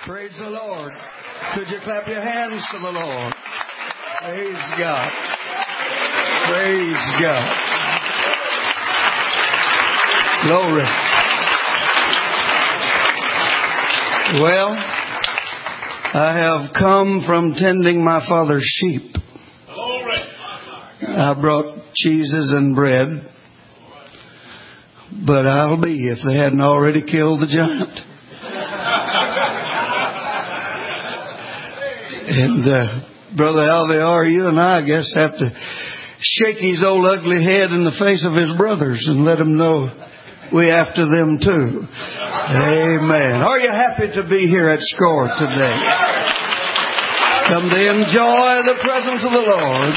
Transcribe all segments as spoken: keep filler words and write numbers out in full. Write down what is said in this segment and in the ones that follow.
Praise the Lord. Could you clap your hands to the Lord? Praise God. Praise God. Glory. Well, I have come from tending my father's sheep. I brought cheeses and bread, but I'll be if they hadn't already killed the giant. And uh, Brother Alvear, you and I, I guess, have to shake his old ugly head in the face of his brothers and let him know we after them too. Amen. Are you happy to be here at SCORE today? Come to enjoy the presence of the Lord.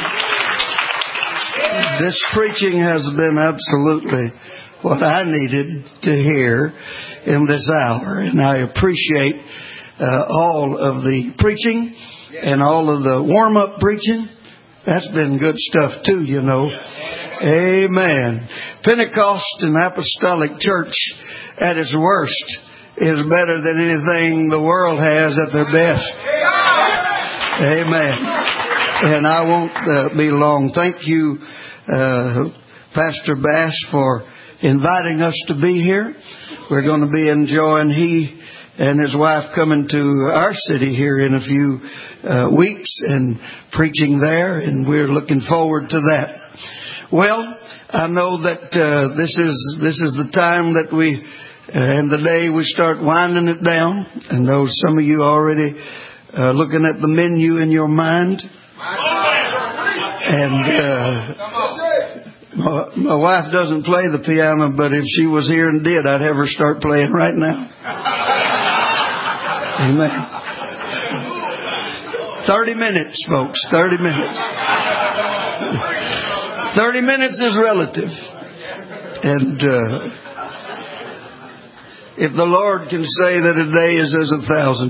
This preaching has been absolutely what I needed to hear in this hour. And I appreciate uh, all of the preaching and all of the warm-up preaching. That's been good stuff too, you know. Amen. Pentecost and Apostolic Church at its worst is better than anything the world has at their best. Amen. And I won't uh, be long. Thank you, uh, Pastor Bass, for inviting us to be here. We're going to be enjoying he and his wife coming to our city here in a few uh, weeks and preaching there, and we're looking forward to that. Well, I know that uh, this is this is the time that we uh, and the day we start winding it down. I know some of you already uh, looking at the menu in your mind, and uh, my, my wife doesn't play the piano, but if she was here and did, I'd have her start playing right now. Amen. Thirty minutes, folks. Thirty minutes. Thirty minutes is relative. And uh, if the Lord can say that a day is as a thousand,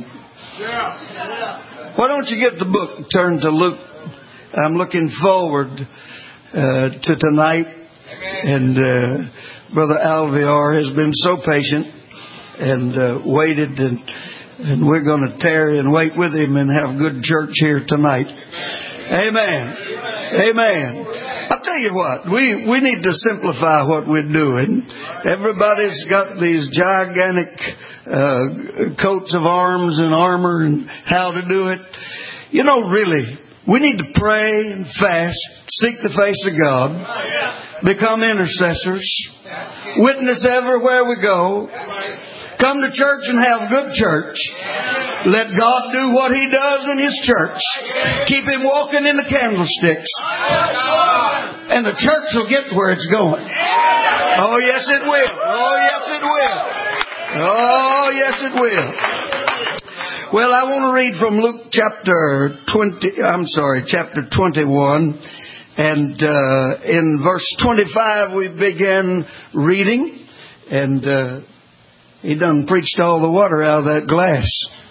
why don't you get the book and turn to Luke? I'm looking forward uh, to tonight. And uh, Brother Alvear has been so patient and uh, waited, and and we're going to tarry and wait with him and have good church here tonight. Amen. Amen. I'll tell you what, we, we need to simplify what we're doing. Everybody's got these gigantic uh, coats of arms and armor and how to do it. You know, really, we need to pray and fast, seek the face of God, become intercessors, witness everywhere we go, come to church and have good church. Let God do what He does in His church. Keep Him walking in the candlesticks. And the church will get where it's going. Oh, yes, it will. Oh, yes, it will. Oh, yes, it will. Well, I want to read from Luke chapter twenty, I'm sorry, chapter twenty-one. And uh, in verse twenty-five, we begin reading. And uh, he done preached all the water out of that glass.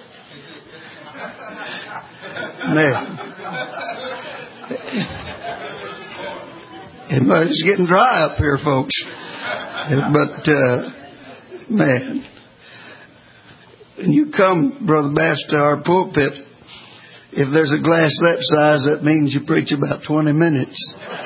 Man. It's getting dry up here, folks. But, uh, man, when you come, Brother Bass, to our pulpit, if there's a glass that size, that means you preach about twenty minutes.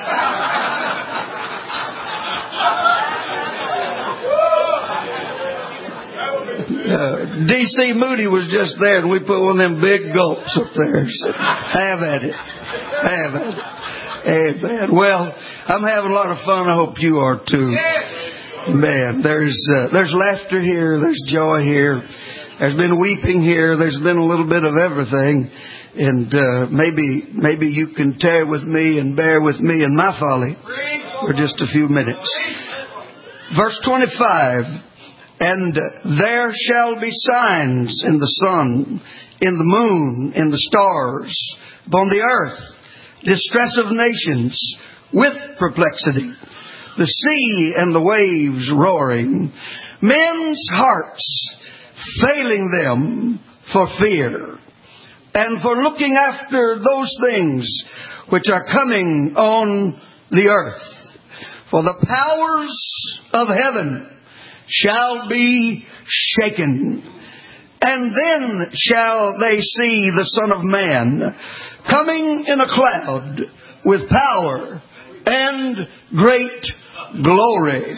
Uh, D C Moody was just there, and we put one of them big gulps up there. So have at it. Have at it. Amen. Well, I'm having a lot of fun. I hope you are too. Man, there's uh, there's laughter here. There's joy here. There's been weeping here. There's been a little bit of everything. And uh, maybe maybe you can tear with me and bear with me in my folly for just a few minutes. Verse twenty-five. And there shall be signs in the sun, in the moon, in the stars, upon the earth, distress of nations, with perplexity, the sea and the waves roaring, men's hearts failing them for fear, and for looking after those things which are coming on the earth. For the powers of heaven shall be shaken. And then shall they see the Son of Man coming in a cloud with power and great glory.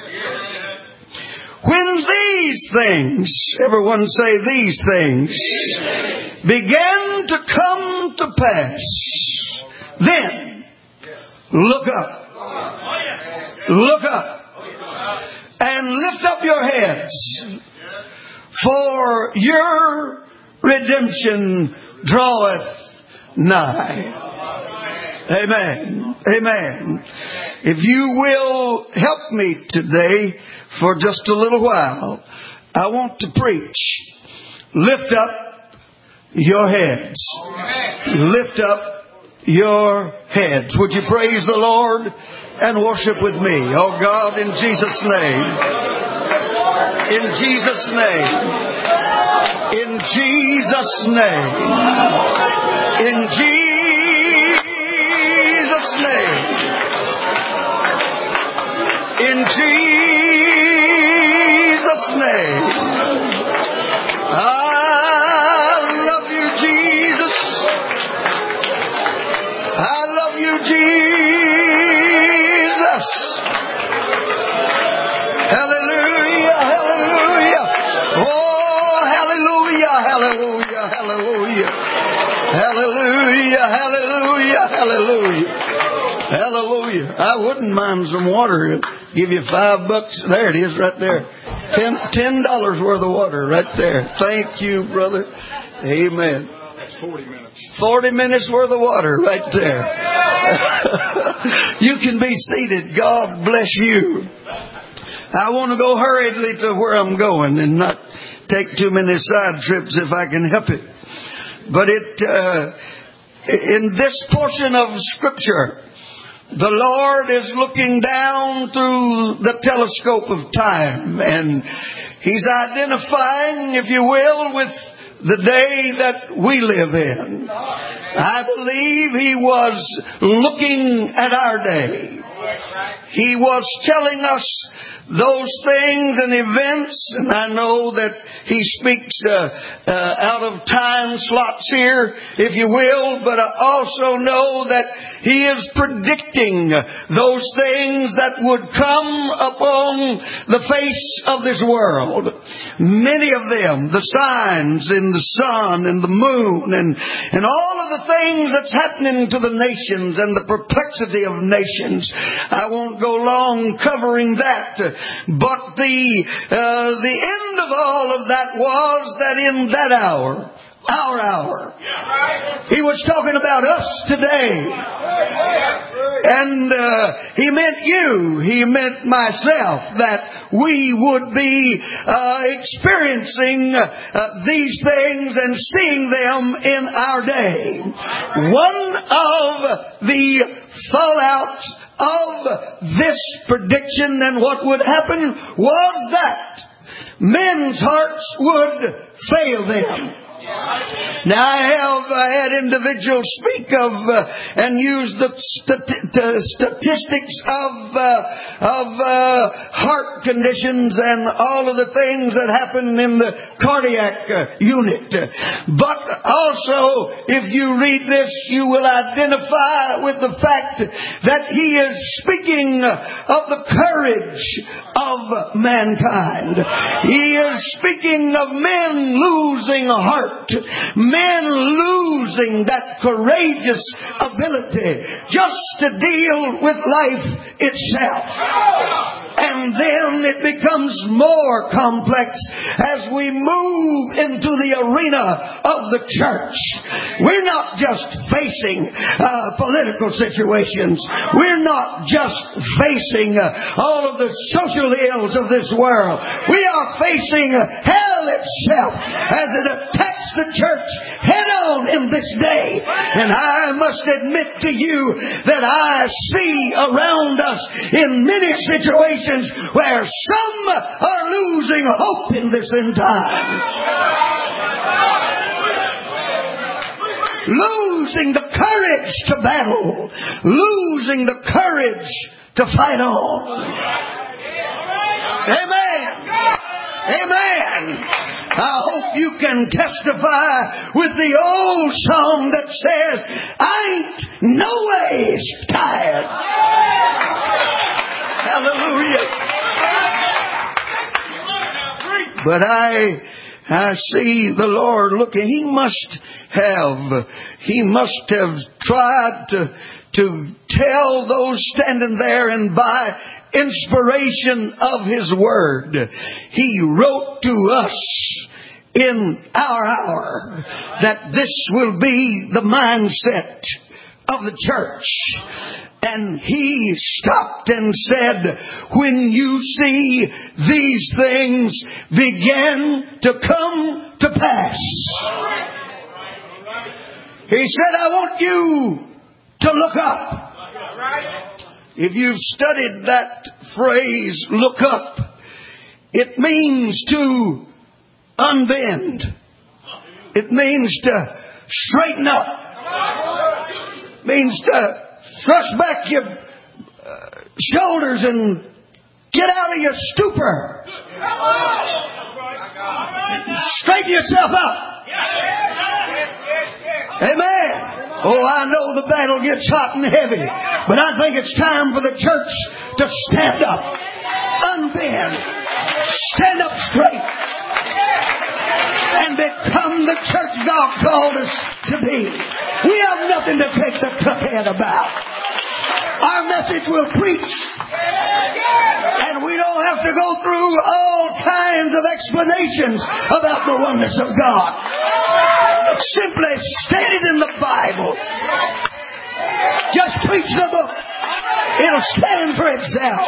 When these things, everyone say these things, began to come to pass, then look up. Look up. And lift up your heads, for your redemption draweth nigh. Amen. Amen. If you will help me today for just a little while, I want to preach. Lift up your heads. Lift up your heads. Would you praise the Lord and worship with me? Oh God, in Jesus' name. In Jesus' name. In Jesus' name. In Jesus' name. In Jesus' name. I love you, Jesus. I love you, Jesus. Hallelujah, hallelujah. Oh, hallelujah, hallelujah, hallelujah. Hallelujah, hallelujah, hallelujah. Hallelujah. I wouldn't mind some water. Give you five bucks. There it is right there. Ten, ten dollars worth of water right there. Thank you, brother. Amen. That's forty minutes. Forty minutes worth of water right there. You can be seated. God bless you. I want to go hurriedly to where I'm going and not take too many side trips if I can help it. But it, uh, in this portion of Scripture, the Lord is looking down through the telescope of time, and He's identifying, if you will, with the day that we live in. I believe He was looking at our day. He was telling us those things and events, and I know that He speaks uh, uh, out of time slots here, if you will, but I also know that He is predicting those things that would come upon the face of this world. Many of them, the signs in the sun and the moon and, and all of the things that's happening to the nations and the perplexity of nations. I won't go long covering that. But the, uh, the end of all of that was that in that hour, our hour, He was talking about us today. And uh, He meant you. He meant myself, that we would be uh, experiencing uh, these things and seeing them in our day. One of the fallouts of this prediction and what would happen was that men's hearts would fail them. Now, I have uh, had individuals speak of uh, and use the stati- the statistics of uh, of uh, heart conditions and all of the things that happen in the cardiac uh, unit. But also, if you read this, you will identify with the fact that He is speaking of the courage of mankind. He is speaking of men losing heart. Men losing that courageous ability just to deal with life itself. And then it becomes more complex as we move into the arena of the church. We're not just facing uh, political situations. We're not just facing uh, all of the social ills of this world. We are facing hell itself as it attacks the church head on in this day. And I must admit to you that I see around us in many situations where some are losing hope in this end time. Losing the courage to battle. Losing the courage to fight on. Amen. Amen. I hope you can testify with the old song that says, I ain't no ways tired. Hallelujah. But I, I see the Lord looking. He must have, he must have tried to, to tell those standing there, and by inspiration of His Word, He wrote to us in our hour that this will be the mindset of the church. And He stopped and said, when you see these things begin to come to pass, He said, I want you to look up. If you've studied that phrase, look up, it means to unbend. It means to straighten up. It means to thrust back your uh, shoulders and get out of your stupor. Straighten yourself up. Amen. Oh, I know the battle gets hot and heavy, but I think it's time for the church to stand up, unbend, stand up straight, and become the church God called us to be. We have nothing to take the tuckhead about. Our message will preach, and we don't have to go through all kinds of explanations about the oneness of God. Simply state it in the Bible. Just preach the book. It'll stand for itself.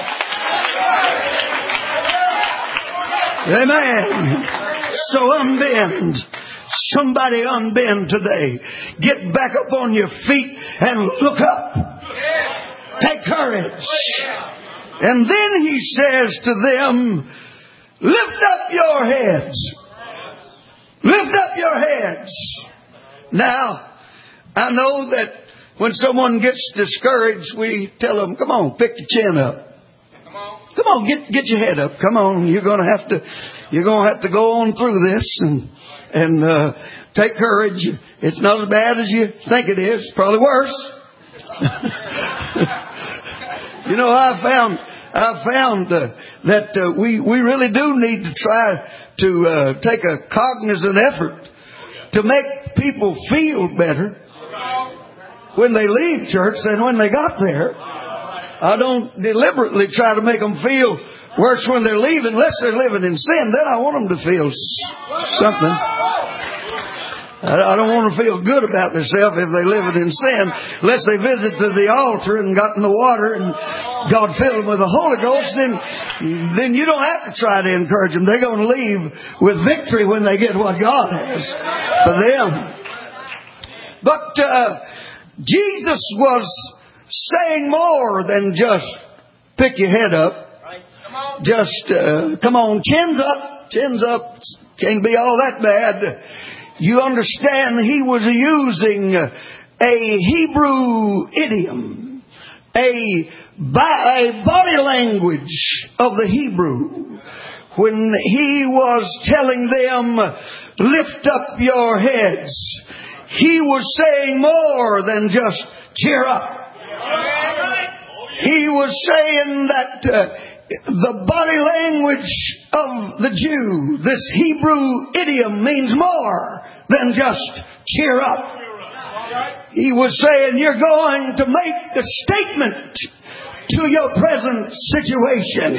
Amen. So unbend. Somebody unbend today. Get back up on your feet and look up. Take courage. And then He says to them, lift up your heads. Lift up your heads. Now, I know that when someone gets discouraged, we tell them, come on, pick your chin up. Come on, get get your head up. Come on, you're going to have to you're going to have to go on through this and and uh, take courage. It's not as bad as you think it is. It's probably worse. You know, I found I found uh, that uh, we we really do need to try to uh, take a cognizant effort to make people feel better when they leave church than when they got there. I don't deliberately try to make them feel worse when they're leaving, unless they're living in sin. Then I want them to feel something. I don't want to feel good about themselves if they live in sin, unless they visit to the altar and got in the water and God filled them with the Holy Ghost. Then, then you don't have to try to encourage them. They're going to leave with victory when they get what God has for them. But uh, Jesus was saying more than just pick your head up. Just uh, come on, chins up, chins up. Can't be all that bad. You understand, He was using a Hebrew idiom, a, a body language of the Hebrew, when He was telling them, lift up your heads. He was saying more than just cheer up. He was saying that uh, the body language of the Jew, this Hebrew idiom, means more than just cheer up. He was saying you're going to make a statement to your present situation.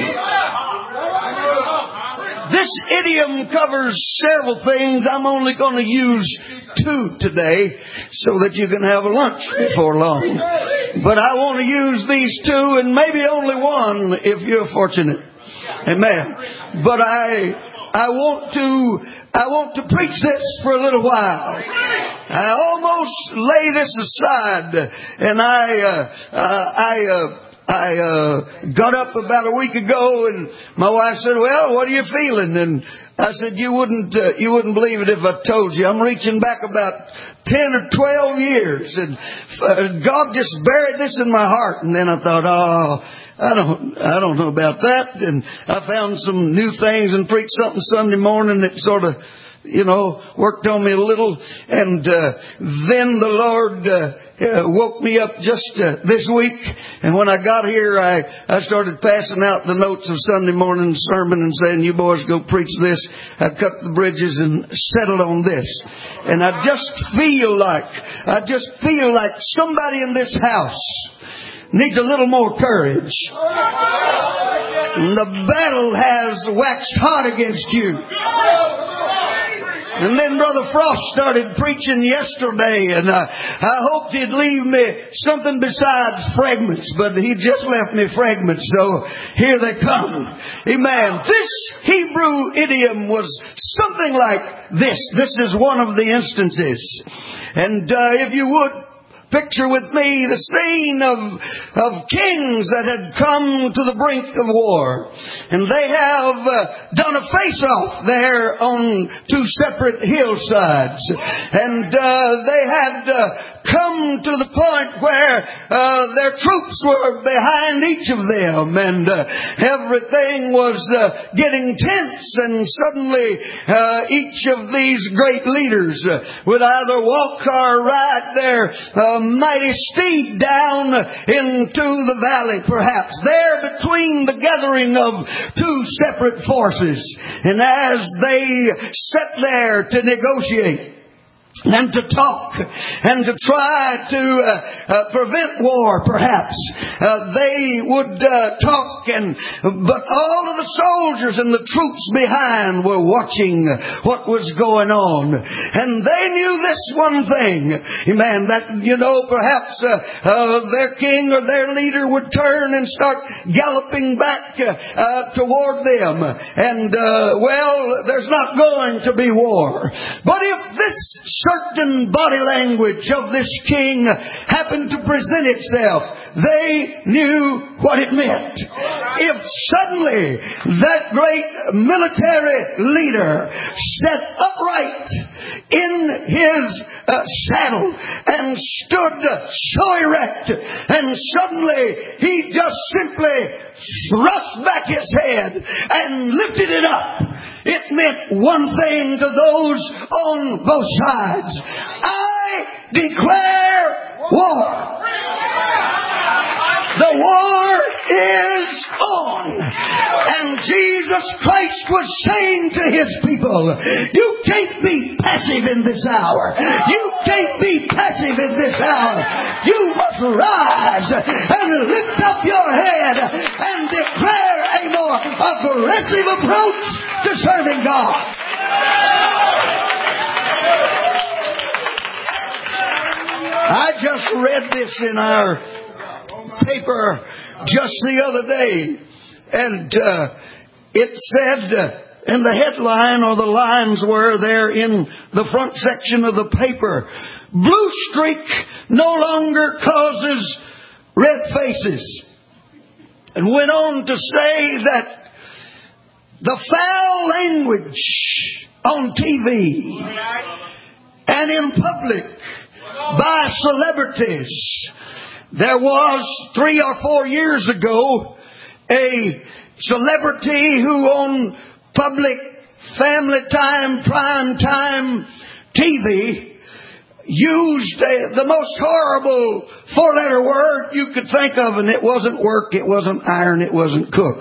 This idiom covers several things. I'm only going to use two today so that you can have a lunch before long. But I want to use these two and maybe only one if you're fortunate. Amen. But I I want to I want to preach this for a little while. I almost lay this aside, and I uh, uh, I uh, I uh, got up about a week ago, and my wife said, "Well, what are you feeling?" And I said, "You wouldn't uh, you wouldn't believe it if I told you. I'm reaching back about ten or twelve years, and uh, God just buried this in my heart." And then I thought, "Oh, I don't, I don't know about that. And I found some new things and preached something Sunday morning that sort of, you know, worked on me a little. And uh, then the Lord uh, uh, woke me up just uh, this week. And when I got here, I, I started passing out the notes of Sunday morning sermon and saying, you boys go preach this. I cut the bridges and settled on this. And I just feel like, I just feel like somebody in this house needs a little more courage. The battle has waxed hot against you. And then Brother Frost started preaching yesterday, and I, I hoped he'd leave me something besides fragments, but he just left me fragments, so here they come. Amen. This Hebrew idiom was something like this. This is one of the instances. And uh, if you would, picture with me the scene of, of kings that had come to the brink of war. And they have uh, done a face-off there on two separate hillsides. And uh, they had uh, come to the point where uh, their troops were behind each of them. And uh, everything was uh, getting tense. And suddenly uh, each of these great leaders uh, would either walk or ride their uh, mighty steed down into the valley, perhaps, there between the gathering of two separate forces. And as they sat there to negotiate and to talk and to try to uh, uh, prevent war, perhaps, uh, they would uh, talk, and but all of the soldiers and the troops behind were watching what was going on, and they knew this one thing, amen, that, you know, perhaps uh, uh, their king or their leader would turn and start galloping back uh, uh, toward them, and uh, well, there's not going to be war. But if this certain body language of this king happened to present itself, they knew what it meant. If suddenly that great military leader sat upright in his uh, saddle and stood so erect, and suddenly he just simply thrust back his head and lifted it up, it meant one thing to those on both sides. I declare war. The war is on. And Jesus Christ was saying to His people, you can't be passive in this hour. You can't be passive in this hour. You must rise and lift up your head and declare a more aggressive approach to serving God. I just read this in our paper just the other day, and uh, it said, uh, and the headline or the lines were there in the front section of the paper, blue streak no longer causes red faces, and went on to say that the foul language on T V and in public by celebrities. There was three or four years ago a celebrity who on public family time, prime time T V used uh, the most horrible four-letter word you could think of, and it wasn't work, it wasn't iron, it wasn't cook.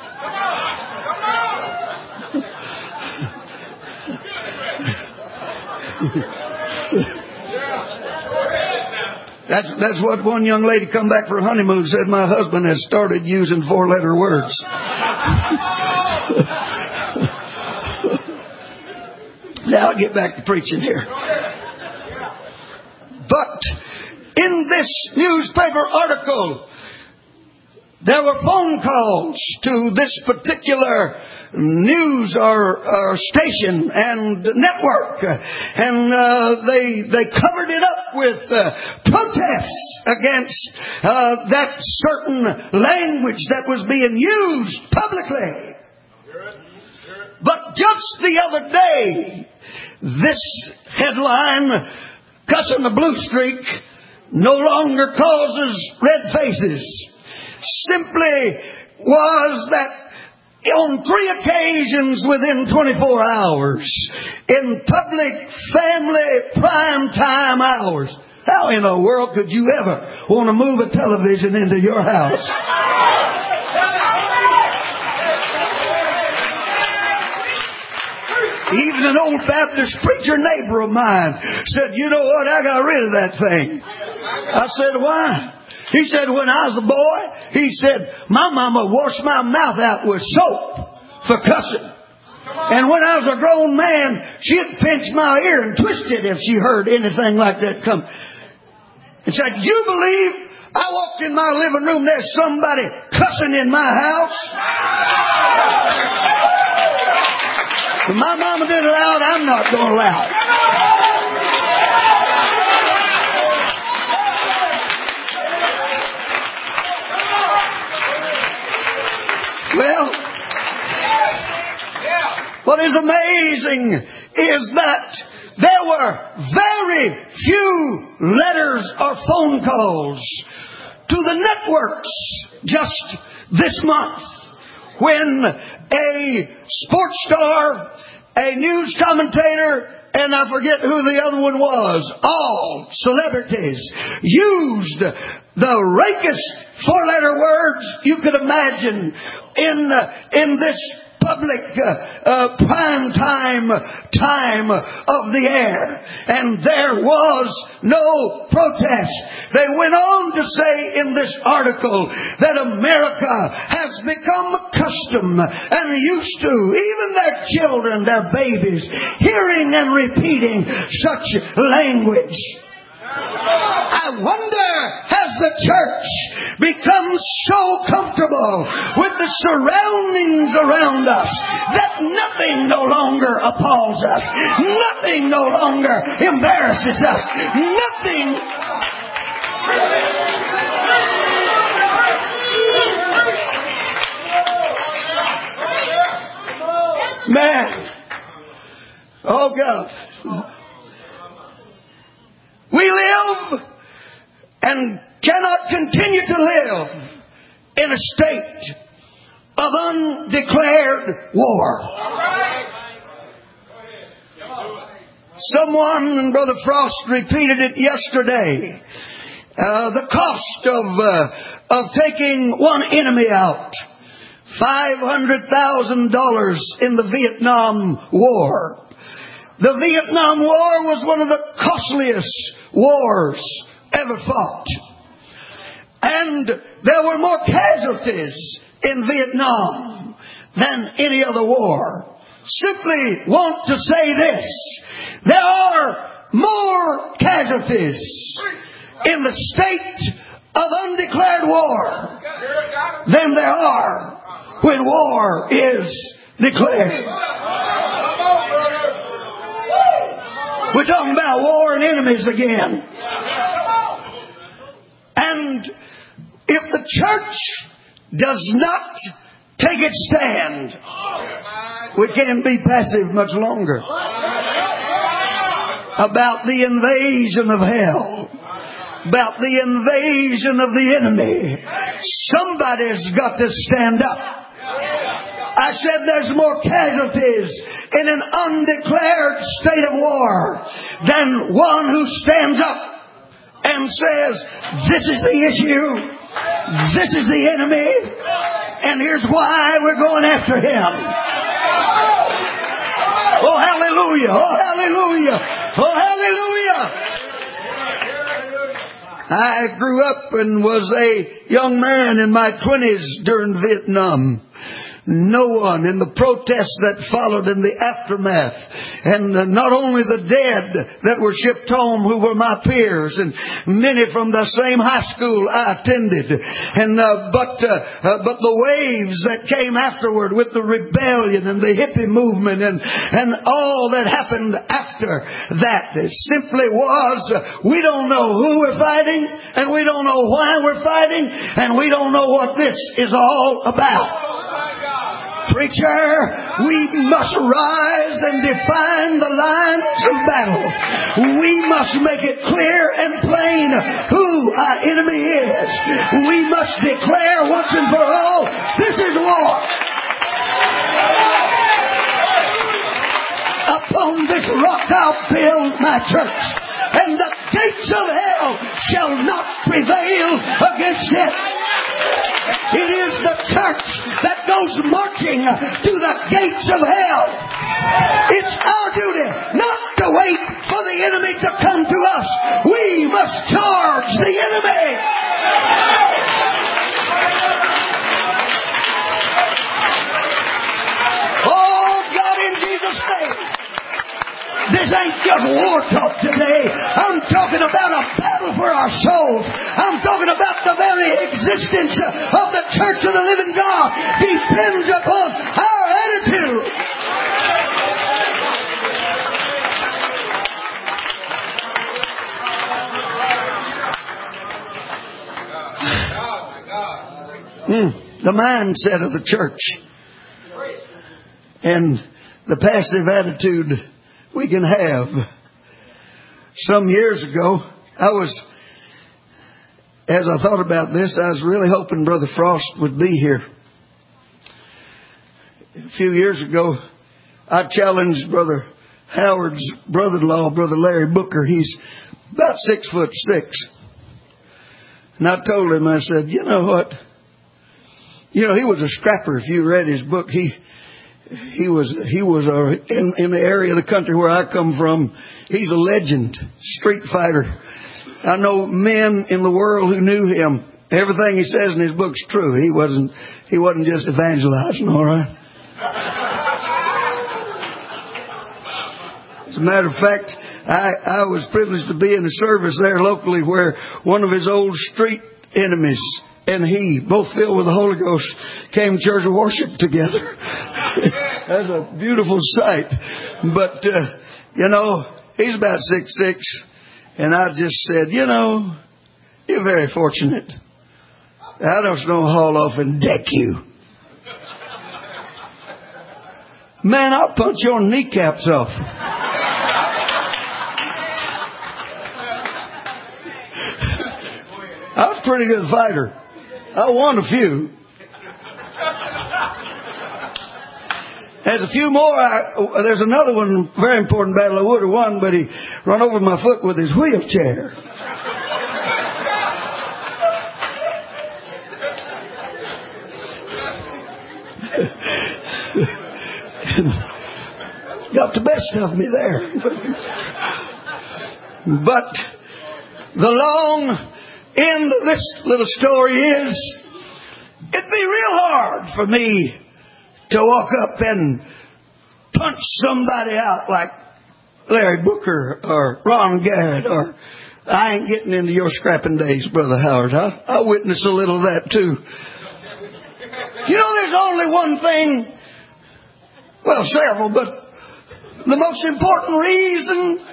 That's that's what one young lady come back for a honeymoon said. My husband has started using four-letter words. Now I'll get back to preaching here. But in this newspaper article, there were phone calls to this particular news or, or station and network, and uh, they they covered it up with uh, protests against uh, that certain language that was being used publicly. But just the other day, this headline, "Cussing the blue streak no longer causes red faces." simply was that on three occasions within twenty-four hours, in public family prime time hours. How in the world could you ever want to move a television into your house? Even an old Baptist preacher neighbor of mine said, you know what, I got rid of that thing. I said, why? He said, when I was a boy, he said, my mama washed my mouth out with soap for cussing. And when I was a grown man, she'd pinch my ear and twist it if she heard anything like that come. And said, you believe I walked in my living room, there's somebody cussing in my house? If my mama didn't allow it, I'm not going to allow it. Well, what is amazing is that there were very few letters or phone calls to the networks just this month when a sports star, a news commentator, and I forget who the other one was, all celebrities used the rakest four-letter words you could imagine in, in this public uh, uh, prime time time of the air. And there was no protest. They went on to say in this article that America has become accustomed and used to, even their children, their babies, hearing and repeating such language. I wonder, has the church become so comfortable with the surroundings around us that nothing no longer appalls us, nothing no longer embarrasses us, nothing. Man, oh God. We live and cannot continue to live in a state of undeclared war. Someone, and Brother Frost repeated it yesterday, uh, the cost of, uh, of taking one enemy out. five hundred thousand dollars in the Vietnam War. The Vietnam War was one of the costliest wars ever fought. And there were more casualties in Vietnam than any other war. Simply want to say this. There are more casualties in the state of undeclared war than there are when war is declared. We're talking about war and enemies again. And if the church does not take its stand, we can't be passive much longer about the invasion of hell, about the invasion of the enemy. Somebody's got to stand up. I said there's more casualties in an undeclared state of war than one who stands up and says, this is the issue, this is the enemy, and here's why we're going after him. Oh, hallelujah! Oh, hallelujah! Oh, hallelujah! I grew up and was a young man in my twenties during Vietnam. No one in the protests that followed in the aftermath, and not only the dead that were shipped home who were my peers, and many from the same high school I attended, and uh, but uh, uh, but the waves that came afterward with the rebellion and the hippie movement and and all that happened after that, it simply was uh, we don't know who we're fighting, and we don't know why we're fighting, and we don't know what this is all about. Preacher, we must rise and define the lines of battle. We must make it clear and plain who our enemy is. We must declare once and for all, this is war. Upon this rock I'll build my church, and the gates of hell shall not prevail against it. It is the church that goes marching to the gates of hell. It's our duty not to wait for the enemy to come to us. We must charge the enemy. Oh, God, in Jesus' name. This ain't just war talk today. I'm talking about a battle for our souls. I'm talking about the very existence of the church of the living God depends upon our attitude. Mm, the mindset of the church and the passive attitude we can have. Some years ago, I was, as I thought about this, I was really hoping Brother Frost would be here. A few years ago, I challenged Brother Howard's brother-in-law, Brother Larry Booker. He's about six foot six. And I told him, I said, you know what? You know, he was a scrapper. If you read his book, he He was he was a, in, in the area of the country where I come from. He's a legend, street fighter. I know men in the world who knew him. Everything he says in his book's true. He wasn't he wasn't just evangelizing, all right? As a matter of fact, I, I was privileged to be in a service there locally where one of his old street enemies and he, both filled with the Holy Ghost, came to church of worship together. That's a beautiful sight. But, uh, you know, he's about six six. And I just said, you know, you're very fortunate. I don't know haul off and deck you. Man, I'll punch your kneecaps off. I was a pretty good fighter. I won a few. There's a few more. I, there's another one, very important battle I would have won, but he run over my foot with his wheelchair. Got the best of me there. But the long end of this little story is, it'd be real hard for me to walk up and punch somebody out like Larry Booker or Ron Garrett, or I ain't getting into your scrapping days, Brother Howard. I, I witness a little of that too. You know, there's only one thing, well, several, but the most important reason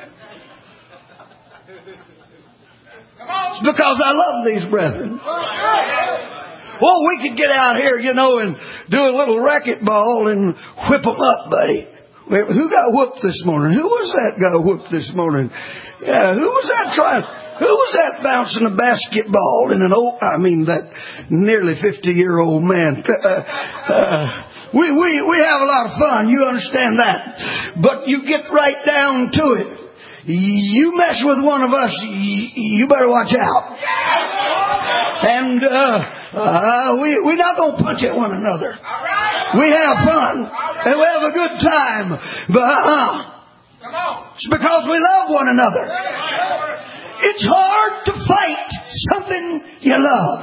is because I love these brethren. Well, we could get out here, you know, and do a little racquetball and whip them up, buddy. Who got whooped this morning? Who was that guy whooped this morning? Yeah, who was that trying? Who was that bouncing a basketball in an old, I mean, that nearly fifty-year-old man? Uh, uh, we, we, we have a lot of fun. You understand that. But you get right down to it. You mess with one of us, you better watch out. And uh, uh, we, we're not going to punch at one another. We have fun. And we have a good time. But uh-uh. It's because we love one another. It's hard to fight something you love.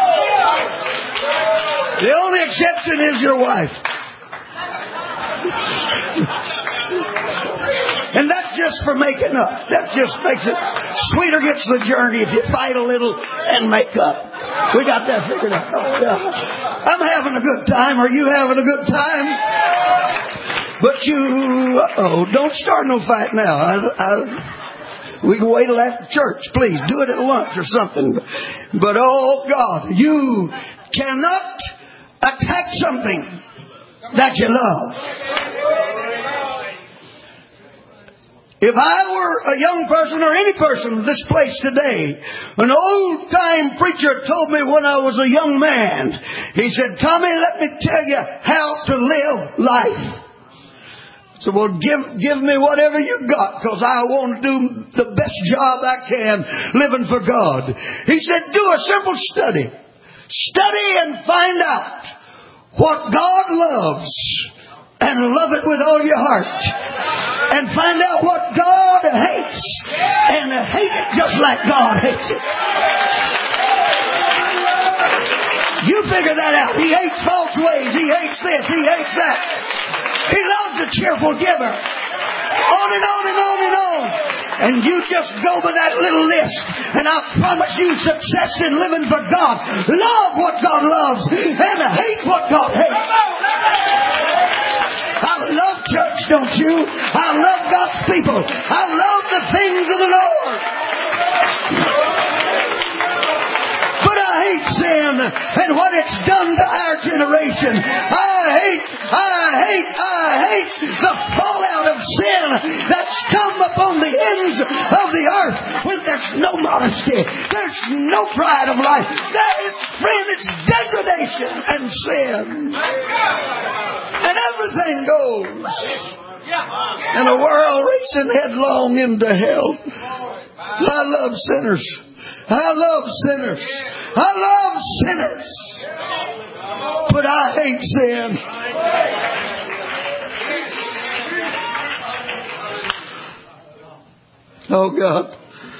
The only exception is your wife. And that's just for making up. That just makes it sweeter gets the journey if you fight a little and make up. We got that figured out. Oh, yeah. I'm having a good time. Are you having a good time? But you, oh, don't start no fight now. I, I, we can wait till after church. Please do it at lunch or something. But oh God, you cannot attack something that you love. If I were a young person or any person in this place today, an old-time preacher told me when I was a young man, he said, Tommy, let me tell you how to live life. So, well, give, give me whatever you got, because I want to do the best job I can living for God. He said, do a simple study. Study and find out what God loves and love it with all your heart. And find out what God hates and hate it just like God hates it. You figure that out. He hates false ways. He hates this. He hates that. He loves a cheerful giver. On and on and on and on. And you just go by that little list, and I promise you success in living for God. Love what God loves and hate what God hates. I love church, don't you? I love God's people. I love the things of the Lord. But I hate sin and what it's done to our generation. I hate, I hate, I hate the fallout of sin that's come upon the ends of the earth when there's no modesty. There's no pride of life. That is, friend, it's degradation and sin. And everything goes. And a world racing headlong into hell. I love sinners. I love sinners. I love sinners. But I hate sin. Oh God.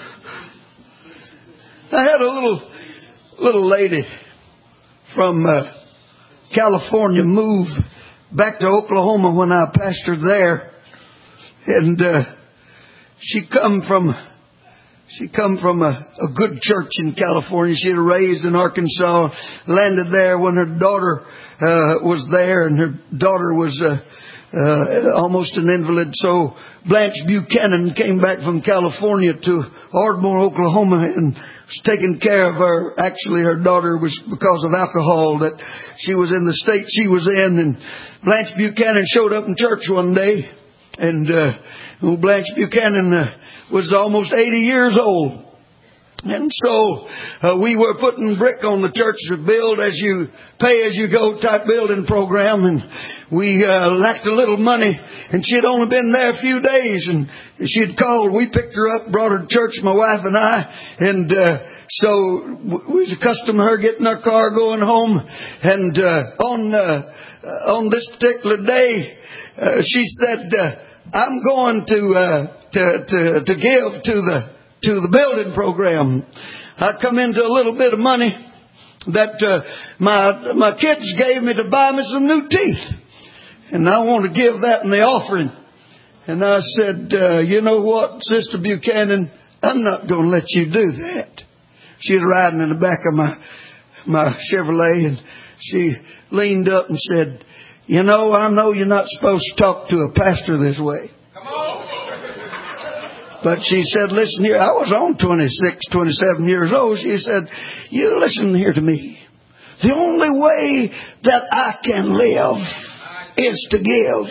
I had a little little lady from uh, California move back to Oklahoma when I pastored there. And uh, she come from She come from a, a good church in California. She had raised in Arkansas, landed there when her daughter uh, was there, and her daughter was uh, uh, almost an invalid. So Blanche Buchanan came back from California to Ardmore, Oklahoma, and was taking care of her. Actually, her daughter was because of alcohol that she was in the state she was in. And Blanche Buchanan showed up in church one day, and uh, Blanche Buchanan uh, was almost eighty years old. And so uh, we were putting brick on the church to build as you pay as you go type building program. And we uh, lacked a little money. And she had only been there a few days. And she had called. We picked her up, brought her to church, my wife and I. And uh, so we was accustomed to her getting our car going home. And uh, on, uh, on this particular day, uh, she said, uh, I'm going to... Uh, To, to, to give to the, to the building program. I come into a little bit of money that, uh, my, my kids gave me to buy me some new teeth. And I want to give that in the offering. And I said, uh, you know what, Sister Buchanan, I'm not going to let you do that. She was riding in the back of my, my Chevrolet, and she leaned up and said, you know, I know you're not supposed to talk to a pastor this way. Come on. But she said, listen here, I was on twenty-six, twenty-seven years old. She said, you listen here to me. The only way that I can live is to give.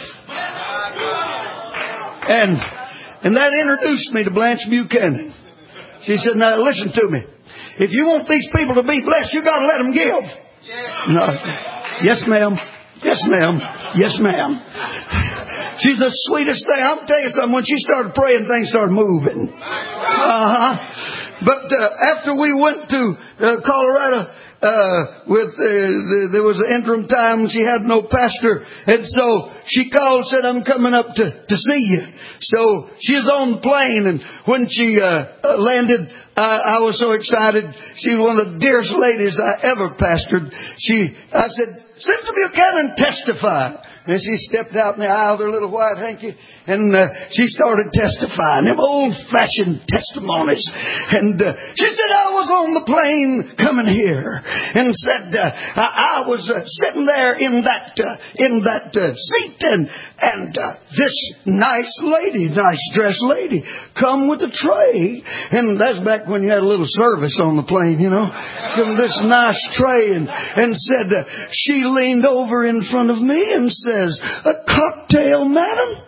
And, and that introduced me to Blanche Buchanan. She said, now listen to me. If you want these people to be blessed, you got to let them give. No. Yes, ma'am. Yes, ma'am. Yes, ma'am. She's the sweetest thing. I'll tell you something. When she started praying, things started moving. Uh-huh. But uh, after we went to uh, Colorado, uh, with uh, the, there was an interim time. She had no pastor. And so she called and said, I'm coming up to, to see you. So she was on the plane. And when she uh, landed, I, I was so excited. She was one of the dearest ladies I ever pastored. She, I said, Sister Buchanan, testify. And she stepped out in the aisle with her little white hanky, and uh, she started testifying, them old-fashioned testimonies. And uh, she said, I was on the plane coming here, and said, uh, I, I was uh, sitting there in that uh, in that uh, seat, and and uh, this nice lady, nice dressed lady, come with a tray. And that's back when you had a little service on the plane, you know. From this nice tray and, and said, uh, she leaned over in front of me and says, "A cocktail, madam?"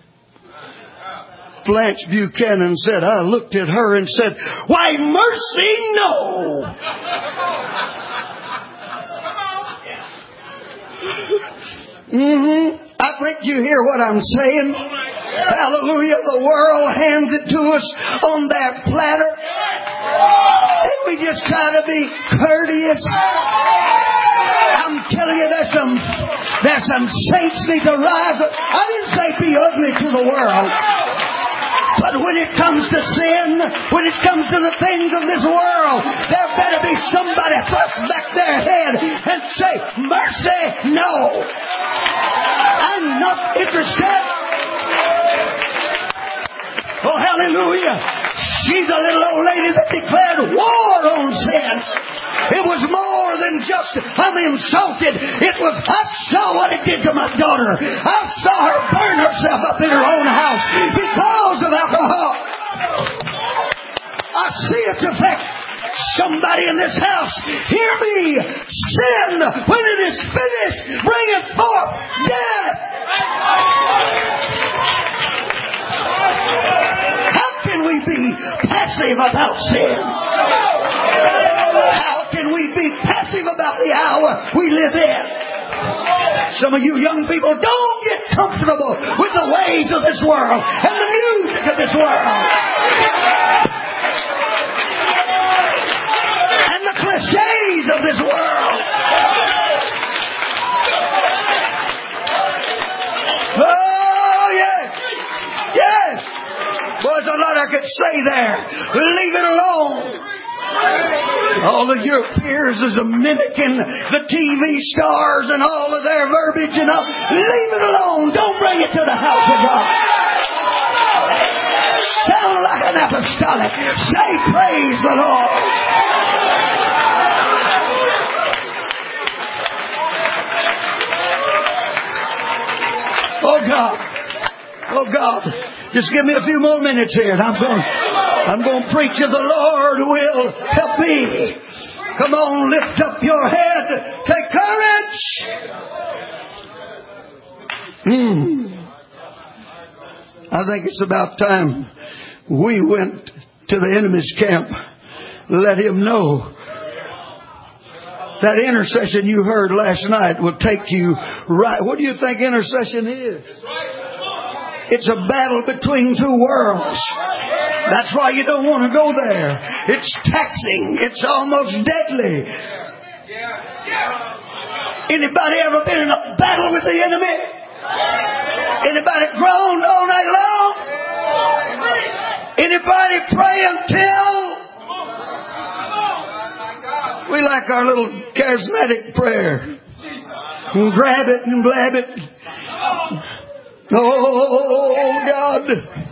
Blanche Buchanan said, I looked at her and said, "Why, mercy, no." Mm-hmm. I think you hear what I'm saying. Hallelujah. The world hands it to us on their platter. And we just try to be courteous. I'm telling you, there's some, there's some saints need to rise up. I didn't say be ugly to the world. But when it comes to sin, when it comes to the things of this world, there better be somebody thrust back their head and say, "Mercy, no. I'm not interested." Oh, hallelujah. She's a little old lady that declared war on sin. It was more than just, I'm insulted. It was, I saw what it did to my daughter. I saw her burn herself up in her own house because of alcohol. I see its effect. Somebody in this house, hear me. Sin, when it is finished, bringeth forth death. How can we be passive about sin? How can we be passive about the hour we live in? Some of you young people, don't get comfortable with the ways of this world and the music of this world and the cliches of this world. Oh, yes. Yes. Boy, there's a lot I could say there. Leave it alone. All of your peers is a mimicking the T V stars and all of their verbiage and all. Leave it alone. Don't bring it to the house of God. Sound like an apostolic. Say praise the Lord. Oh God. Oh God. Just give me a few more minutes here and I'm going I'm going to preach and the Lord will help me. Come on, lift up your head. Take courage. Hmm. I think it's about time we went to the enemy's camp. Let him know that intercession you heard last night will take you right. What do you think intercession is? It's a battle between two worlds. That's why you don't want to go there. It's taxing. It's almost deadly. Anybody ever been in a battle with the enemy? Anybody groaned all night long? Anybody pray until? We like our little charismatic prayer. And grab it and blab it. Oh, God.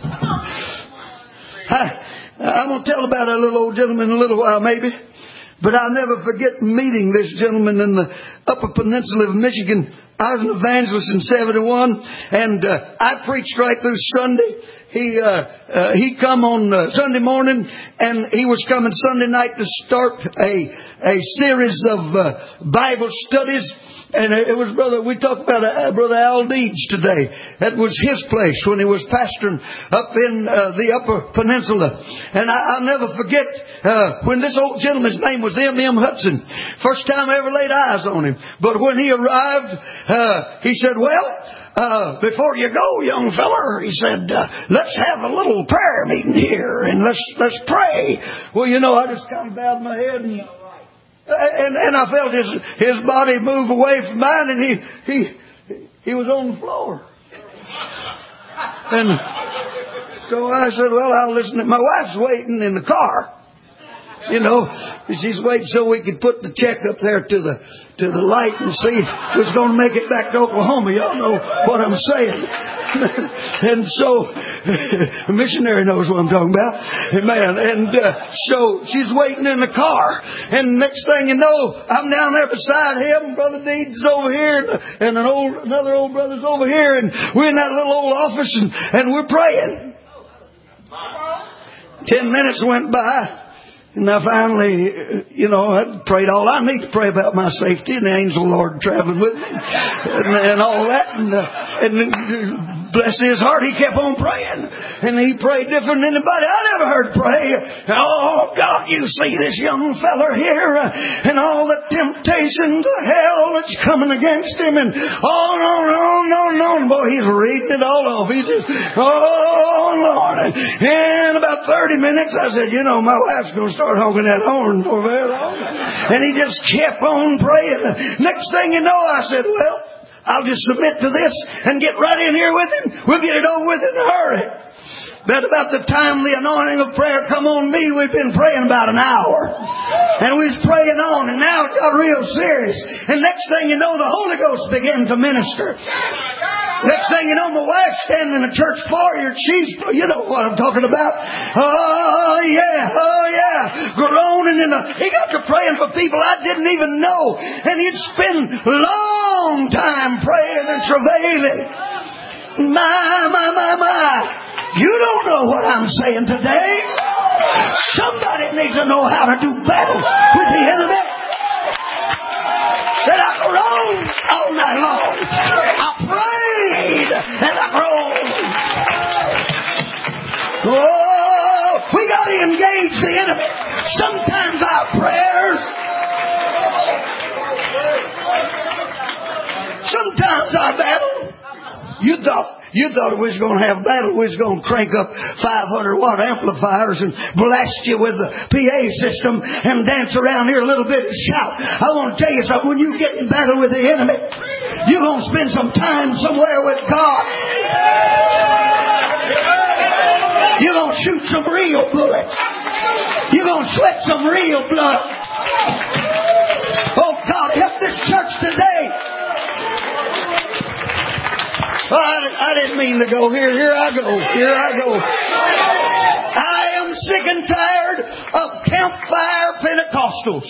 I, I'm going to tell about a little old gentleman in a little while, maybe. But I'll never forget meeting this gentleman in the Upper Peninsula of Michigan. I was an evangelist in seventy-one, and uh, I preached right through Sunday. He uh, uh, he come on uh, Sunday morning, and he was coming Sunday night to start a a series of uh, Bible studies. And it was brother, we talked about uh, Brother Al Deeds today. That was his place when he was pastoring up in uh, the Upper Peninsula. And I, I'll never forget uh, when this old gentleman's name was M M Hudson. First time I ever laid eyes on him. But when he arrived, uh, he said, well, Uh, before you go, young feller, he said, uh, let's have a little prayer meeting here and let's, let's pray. Well, you know, I just kind of bowed my head and, and, and I felt his, his body move away from mine and he, he, he was on the floor. And so I said, well, I'll listen. My wife's waiting in the car. You know, she's waiting so we could put the check up there to the to the light and see who's going to make it back to Oklahoma. Y'all know what I'm saying. And so, the missionary knows what I'm talking about. Amen. And uh, so she's waiting in the car. And next thing you know, I'm down there beside him. Brother Deeds is over here, and an old another old brother's over here, and we're in that little old office, and, and we're praying. Ten minutes went by. And I finally, you know, I prayed all I need to pray about my safety, and the angel of the Lord traveling with me, and, and all that. And, uh, and bless his heart, he kept on praying. And he prayed different than anybody I never heard pray. Oh, God, you see this young fella here, uh, and all the temptations of hell that's coming against him. And oh, no, no, no, no. And boy, he's reading it all off. He's just, oh, Lord. And about thirty minutes, I said, you know, my wife's going to start honking that horn for very long. And he just kept on praying. Next thing you know, I said, well, I'll just submit to this and get right in here with him. We'll get it over with in a hurry. But about the time the anointing of prayer come on me, we've been praying about an hour. And we was praying on, and now it got real serious. And next thing you know, the Holy Ghost began to minister. Next thing you know, my wife's standing in the church foyer. She's, you know what I'm talking about. Oh, yeah, oh, yeah. Groaning in the, he got to praying for people I didn't even know. And he'd spend long time praying and travailing. My, my, my, my. You don't know what I'm saying today. Somebody needs to know how to do battle with the enemy. Said I groaned all night long. I prayed and I groaned. Oh, we got to engage the enemy. Sometimes our prayers, sometimes our battle. You thought you thought we was going to have battle. We was going to crank up five hundred watt amplifiers and blast you with the P A system and dance around here a little bit and shout. I want to tell you something. When you get in battle with the enemy, you're going to spend some time somewhere with God. You're going to shoot some real bullets. You're going to sweat some real blood. Oh, God, help this church today. Well, I, I didn't mean to go here. Here I go. Here I go. I am sick and tired of campfire Pentecostals.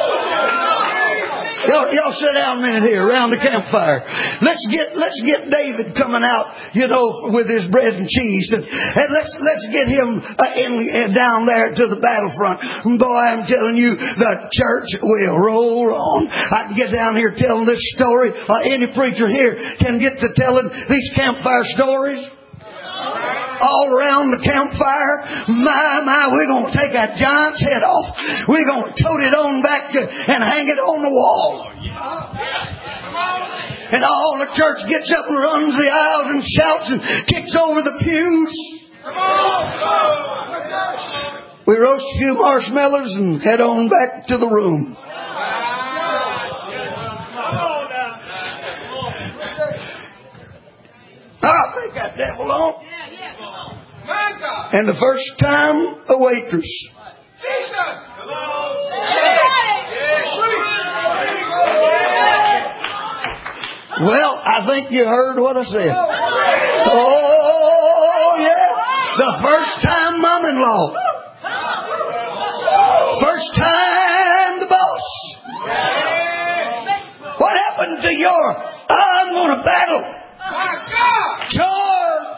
Y'all, y'all sit down a minute here around the campfire. Let's get let's get David coming out, you know, with his bread and cheese, and, and let's let's get him uh, in, uh, down there to the battlefront. Boy, I'm telling you, the church will roll on. I can get down here telling this story. Uh, any preacher here can get to telling these campfire stories. All around the campfire. My, my, we're going to take that giant's head off. We're going to tote it on back and hang it on the wall. And all the church gets up and runs the aisles and shouts and kicks over the pews. We roast a few marshmallows and head on back to the room. I'll take that devil on. And the first time, a waitress. Well, I think you heard what I said. Oh, yeah. The first time mom-in-law. First time the boss. What happened to your, I'm going to battle? Charge.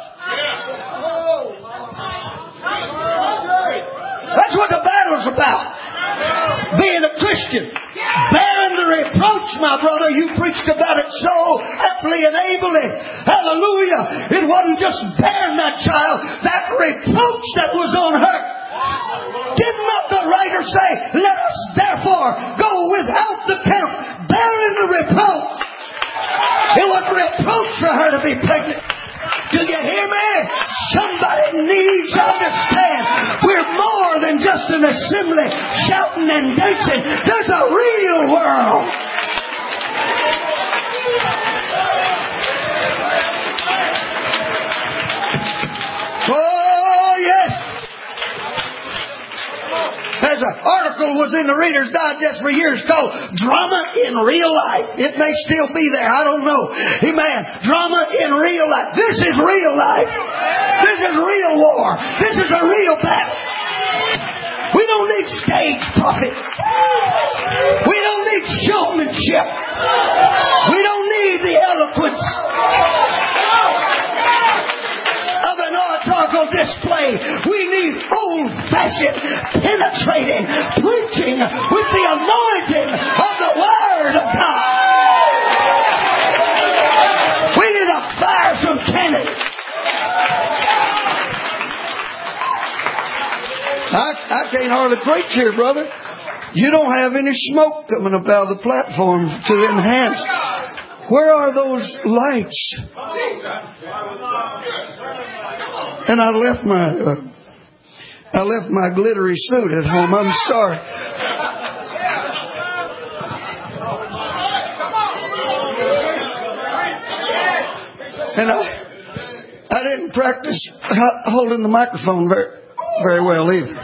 That's what the battle's about. Being a Christian. Bearing the reproach, my brother. You preached about it so aptly and ably. Hallelujah. It wasn't just bearing that child. That reproach that was on her. Did not the writer say, let us therefore go without the camp, bearing the reproach? It was a reproach for her to be pregnant. Do you hear me? Somebody needs to understand we're more than just an assembly shouting and dancing. There's a real world. Oh, yes. There's an article was in the Reader's Digest for years called Drama in Real Life. It may still be there. I don't know. Amen. Drama in real life. This is real life. This is real war. This is a real battle. We don't need stage prophets. We don't need showmanship. We don't need the eloquence of an oratorical display. We need old-fashioned flashing, penetrating, preaching with the anointing of the Word of God. We need to fire some cannons. I, I can't hardly preach here, brother. You don't have any smoke coming up out of the platform to enhance. Where are those lights? And I left my uh, I left my glittery suit at home. I'm sorry. And I I didn't practice holding the microphone very very well either.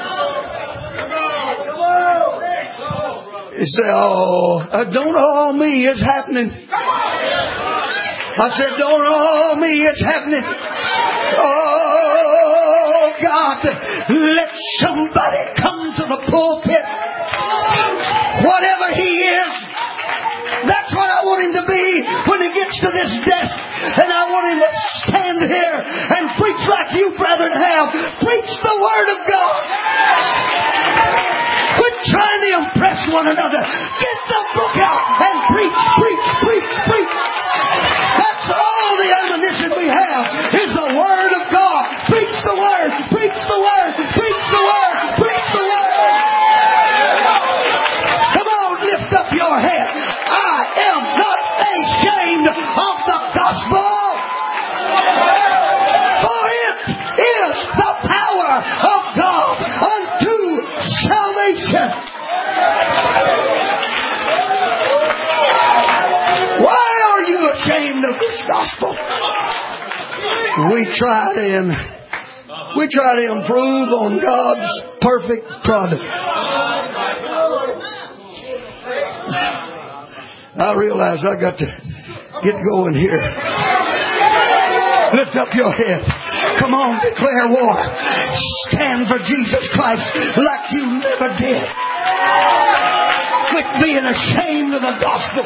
You say, "Oh, uh, don't all me, it's happening." I said, "Don't all me, it's happening." Oh, God, let somebody come to the pulpit. Whatever he is, that's what I want him to be when he gets to this desk. And I want him to stand here and preach like you brethren have. Preach the Word of God. Quit trying to impress one another. Get the book out and preach, preach, preach, preach. That's all the ammunition we have is the Word of God. Preach the Word, preach the Word, preach the Word, preach the Word. Come on, lift up your head. I am not ashamed of the gospel. For it is the power of God unto salvation. Why are you ashamed of this gospel? We try to we try to improve on God's perfect product. I realize I got to get going here. Lift up your head. Come on, declare war. Stand for Jesus Christ like you never did. Quit being ashamed of the gospel.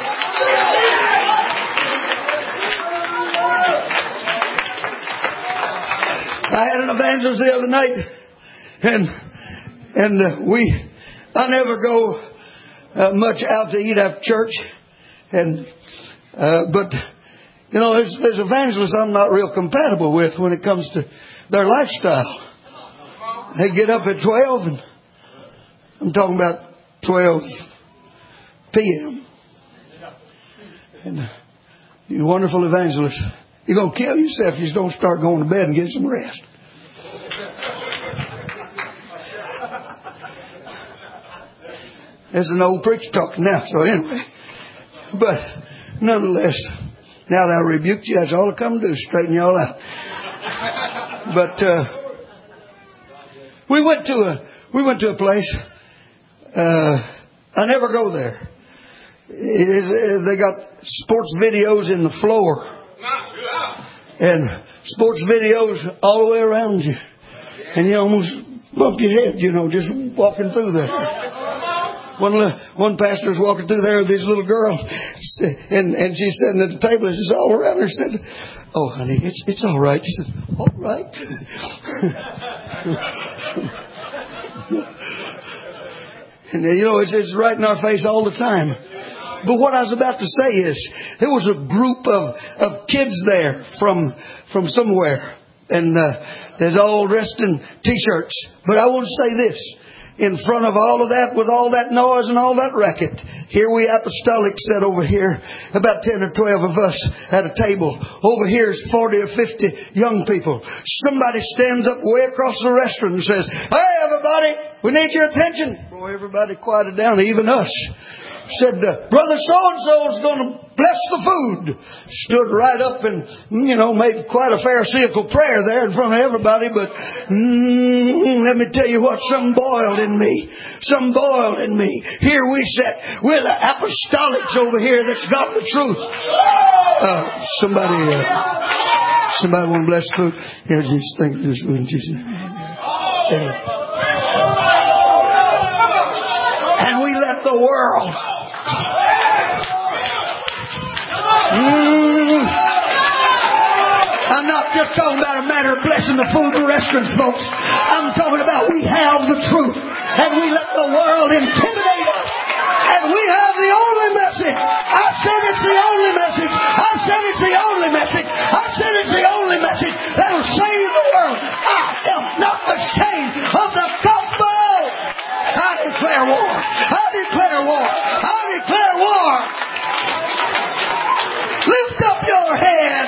I had an evangelist the other night, and and uh, we I never go uh, much out to eat after church, and uh, but you know there's there's evangelists I'm not real compatible with when it comes to their lifestyle. They get up at twelve, and I'm talking about twelve p.m. and uh, you wonderful evangelists. You're going to kill yourself if you don't start going to bed and get some rest. There's an old preacher talking now, so anyway. But nonetheless, now that I rebuked you, that's all I come to do, straighten you all out. But uh, we went to a we went to a place. Uh, I never go there. It is, they got sports videos in the floor. And sports videos all the way around you. And you almost bump your head, you know, just walking through there. One one pastor was walking through there with this little girl. And, and she's sitting at the table. And she's all around her. She said, "Oh, honey, it's it's all right." She said, "All right." And, you know, it's, it's right in our face all the time. But what I was about to say is, there was a group of, of kids there from from somewhere. And uh, they're all dressed in T-shirts. But I want to say this. In front of all of that, with all that noise and all that racket, here we apostolics sat over here, about ten or twelve of us at a table. Over here is forty or fifty young people. Somebody stands up way across the restaurant and says, "Hey, everybody, we need your attention." Boy, everybody quieted down, even us. Said, uh, "Brother so-and-so is going to bless the food." Stood right up and, you know, made quite a pharisaical prayer there in front of everybody. But mm, let me tell you what, some boiled in me. Some boiled in me. Here we sit. We're the apostolics over here that's got the truth. Uh, somebody, uh, somebody want to bless the food? Yeah, Jesus, thank you for this food in Jesus' name. And we let the world. Mm. I'm not just talking about a matter of blessing the food in restaurants, folks. I'm talking about we have the truth. And we let the world intimidate us. And we have the only message. I said it's the only message. I said it's the only message. I said it's the only message that'll save the world. I am not ashamed of the gospel. I declare war. I declare war. I declare war. Lift up your head.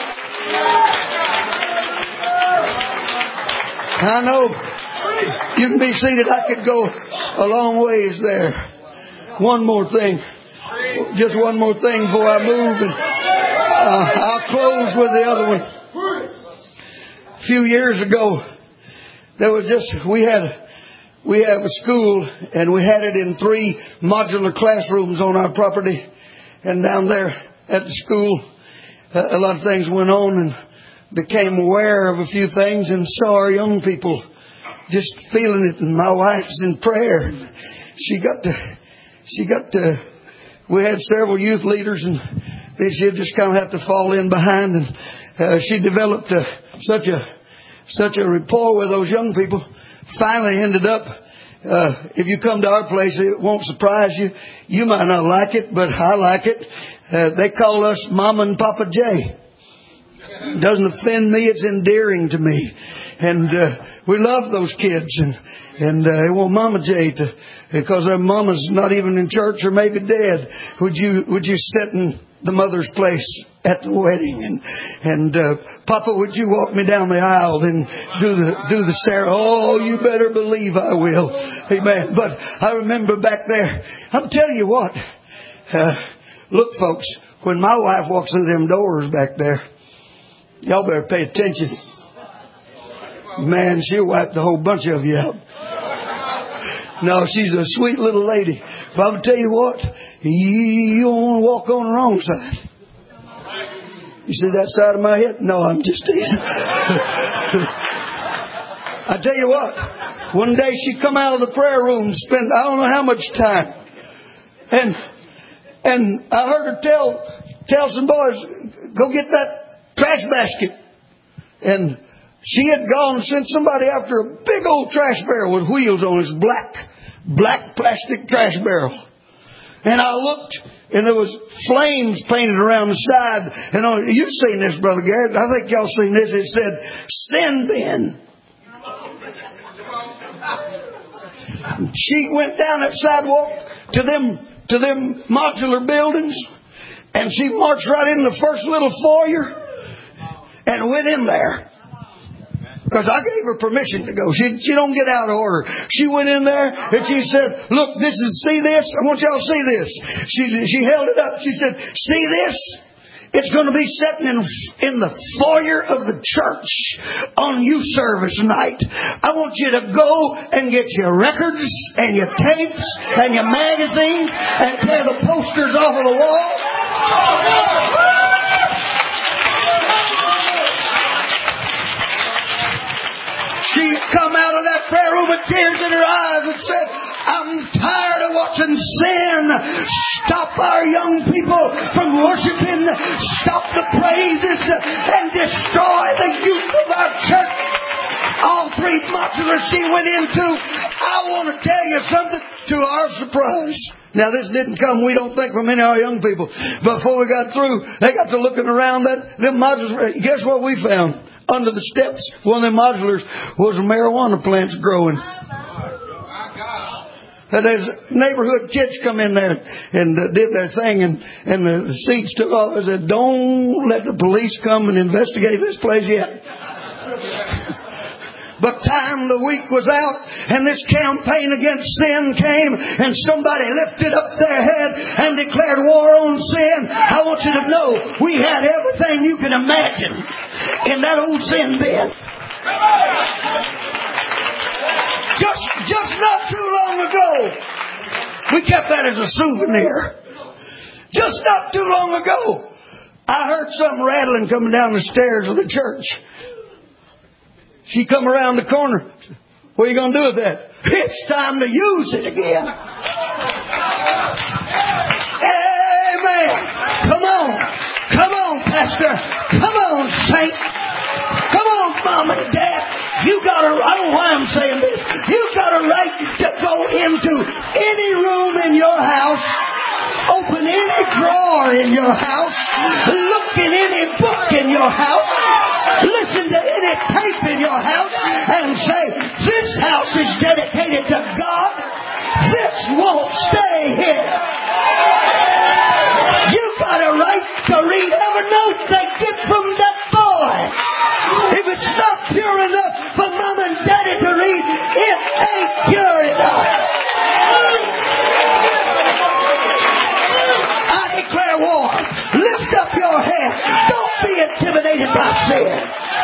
I know you can be seated. I could go a long ways there. One more thing. Just one more thing before I move. And uh, I'll close with the other one. A few years ago, there was just, we had, we have a school and we had it in three modular classrooms on our property. And down there at the school, a lot of things went on and became aware of a few things and saw our young people just feeling it. And my wife's in prayer. She got to, she got to, we had several youth leaders and they should just kind of have to fall in behind. And uh, she developed a, such a, such a rapport with those young people. Finally ended up, uh, if you come to our place, it won't surprise you. You might not like it, but I like it. Uh, they call us Mama and Papa J. It doesn't offend me. It's endearing to me. And uh, we love those kids. And and uh, they want Mama J to, because their mama's not even in church or maybe dead. Would you would you sit in the mother's place at the wedding? And and uh, Papa, would you walk me down the aisle and do the do the ceremony? Oh, you better believe I will. Amen. But I remember back there. I'm telling you what. Uh, look, folks, when my wife walks through them doors back there, y'all better pay attention. Man, she'll wipe the whole bunch of you out. No, she's a sweet little lady. But I'm going to tell you what, you don't want to walk on the wrong side. You see that side of my head? No, I'm just teasing. I tell you what, one day she come out of the prayer room, spend I don't know how much time. And and I heard her tell tell some boys, go get that trash basket. And she had gone and sent somebody after a big old trash barrel with wheels on it. Black, black plastic trash barrel. And I looked, and there was flames painted around the side. And on, you've seen this, Brother Garrett. I think y'all seen this. It said, sin bin. She went down that sidewalk to them, to them modular buildings. And she marched right in the first little foyer and went in there. Because I gave her permission to go. She she don't get out of order. She went in there and she said, look, this is, see this? I want y'all to see this. She she held it up. She said, see this? It's going to be sitting in, in the foyer of the church on youth service night. I want you to go and get your records and your tapes and your magazines and tear the posters off of the wall. She come out of that prayer room with tears in her eyes and said, I'm tired of watching sin stop our young people from worshiping, stop the praises, and destroy the youth of our church. All three modulars she went into. I want to tell you something to our surprise. Now, this didn't come, we don't think, from any of our young people. Before we got through, they got to looking around that, them modulars. Guess what we found? Under the steps, one of them modulars was marijuana plants growing. And there's neighborhood kids come in there and uh, did their thing, and, and the seats took off. I said, don't let the police come and investigate this place yet. But time the week was out, and this campaign against sin came, and somebody lifted up their head and declared war on sin. I want you to know, we had everything you can imagine in that old sin bin. Just, just not too long ago, we kept that as a souvenir. Just not too long ago, I heard something rattling coming down the stairs of the church. She come around the corner. What are you going to do with that? It's time to use it again. Amen. Come on. Come on, Pastor. Come on, Saint. Come on, Mom and Dad. You got to, I don't know why I'm saying this. You got a right in your house, look in any book in your house, listen to any tape in your house, and say, this house is dedicated to God. This won't stay here. You got a right to read every note they get from that boy. If it's not pure enough for mom and daddy to read, it ain't pure enough. I declare war. Lift up your head. Don't be intimidated by sin.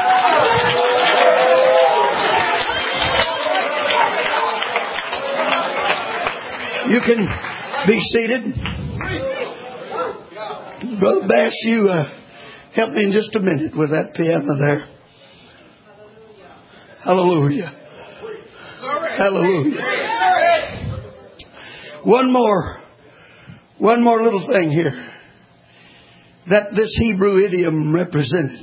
You can be seated. Brother Bass, you uh, help me in just a minute with that piano there. Hallelujah. Hallelujah. One more, one more little thing here that this Hebrew idiom represented.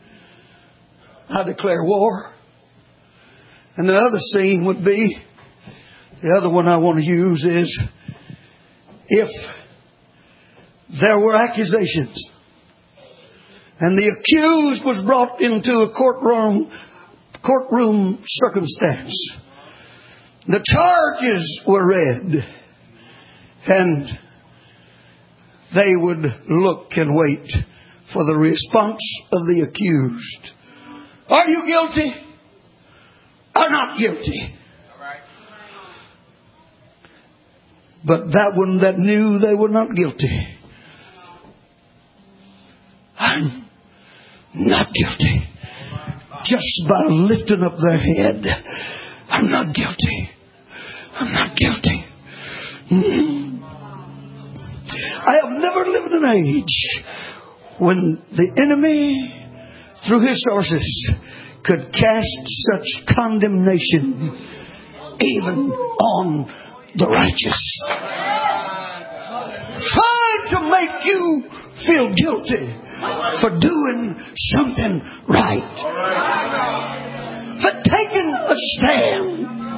I declare war. And the other scene would be, the other one I want to use is, if there were accusations and the accused was brought into a courtroom courtroom circumstance, the charges were read, and they would look and wait for the response of the accused. Are you guilty or not guilty? But that one that knew they were not guilty, I'm not guilty. Just by lifting up their head, I'm not guilty. I'm not guilty. Mm-hmm. I have never lived in an age when the enemy, through his sources, could cast such condemnation even on the righteous. Trying to make you feel guilty for doing something right, for taking a stand.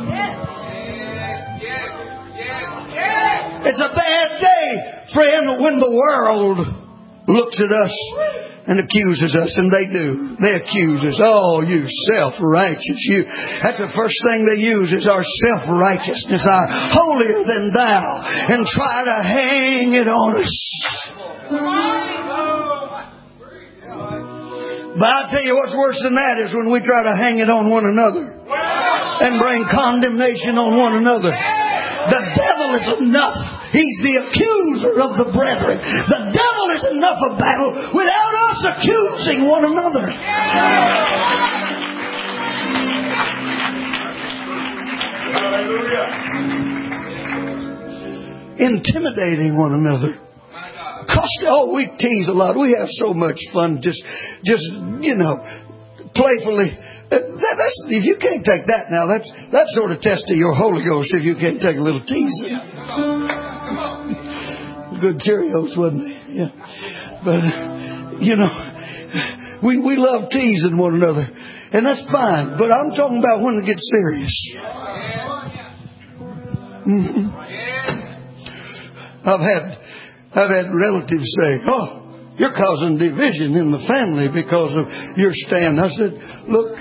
It's a bad day, friend, when the world looks at us and accuses us, and they do. They accuse us. Oh, you self-righteous. You. That's the first thing they use is our self-righteousness, our holier than thou, and try to hang it on us. But I'll tell you what's worse than that is when we try to hang it on one another and bring condemnation on one another. The devil is enough. He's the accuser of the brethren. The devil is enough of battle without us accusing one another. Hallelujah. Intimidating one another. Oh, we tease a lot. We have so much fun just, just you know, playfully. That, that's, if you can't take that now, that's that sort of test of your Holy Ghost if you can't take a little teasing. Good Cheerios, wasn't they? Yeah. But, you know, we, we love teasing one another. And that's fine. But I'm talking about when it gets serious. Mm-hmm. I've had... I've had relatives say, oh, you're causing division in the family because of your stand. I said, look,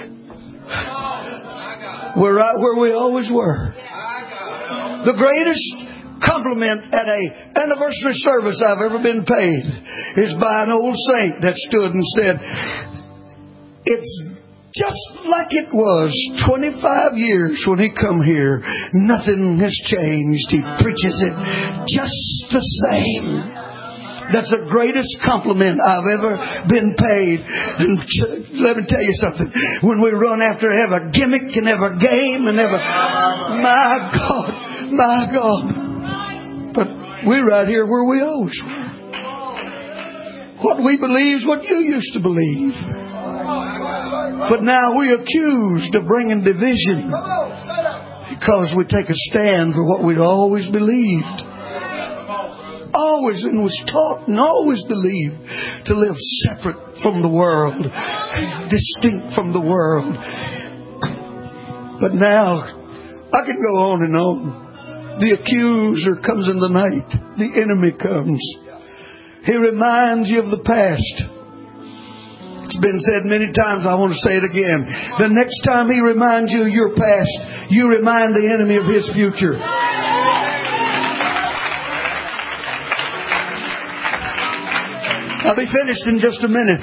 we're right where we always were. The greatest compliment at a anniversary service I've ever been paid is by an old saint that stood and said, it's just like it was twenty-five years when he come here. Nothing has changed. He preaches it just the same. That's the greatest compliment I've ever been paid. And let me tell you something. When we run after every gimmick and every game and every... My God, my God. But we're right here where we always were. What we believe is what you used to believe. But now we're accused of bringing division because we take a stand for what we'd always believed. Always and was taught and always believed to live separate from the world, distinct from the world. But now, I can go on and on. The accuser comes in the night. The enemy comes. He reminds you of the past. It's been said many times. I want to say it again. The next time He reminds you of your past, you remind the enemy of his future. I'll be finished in just a minute.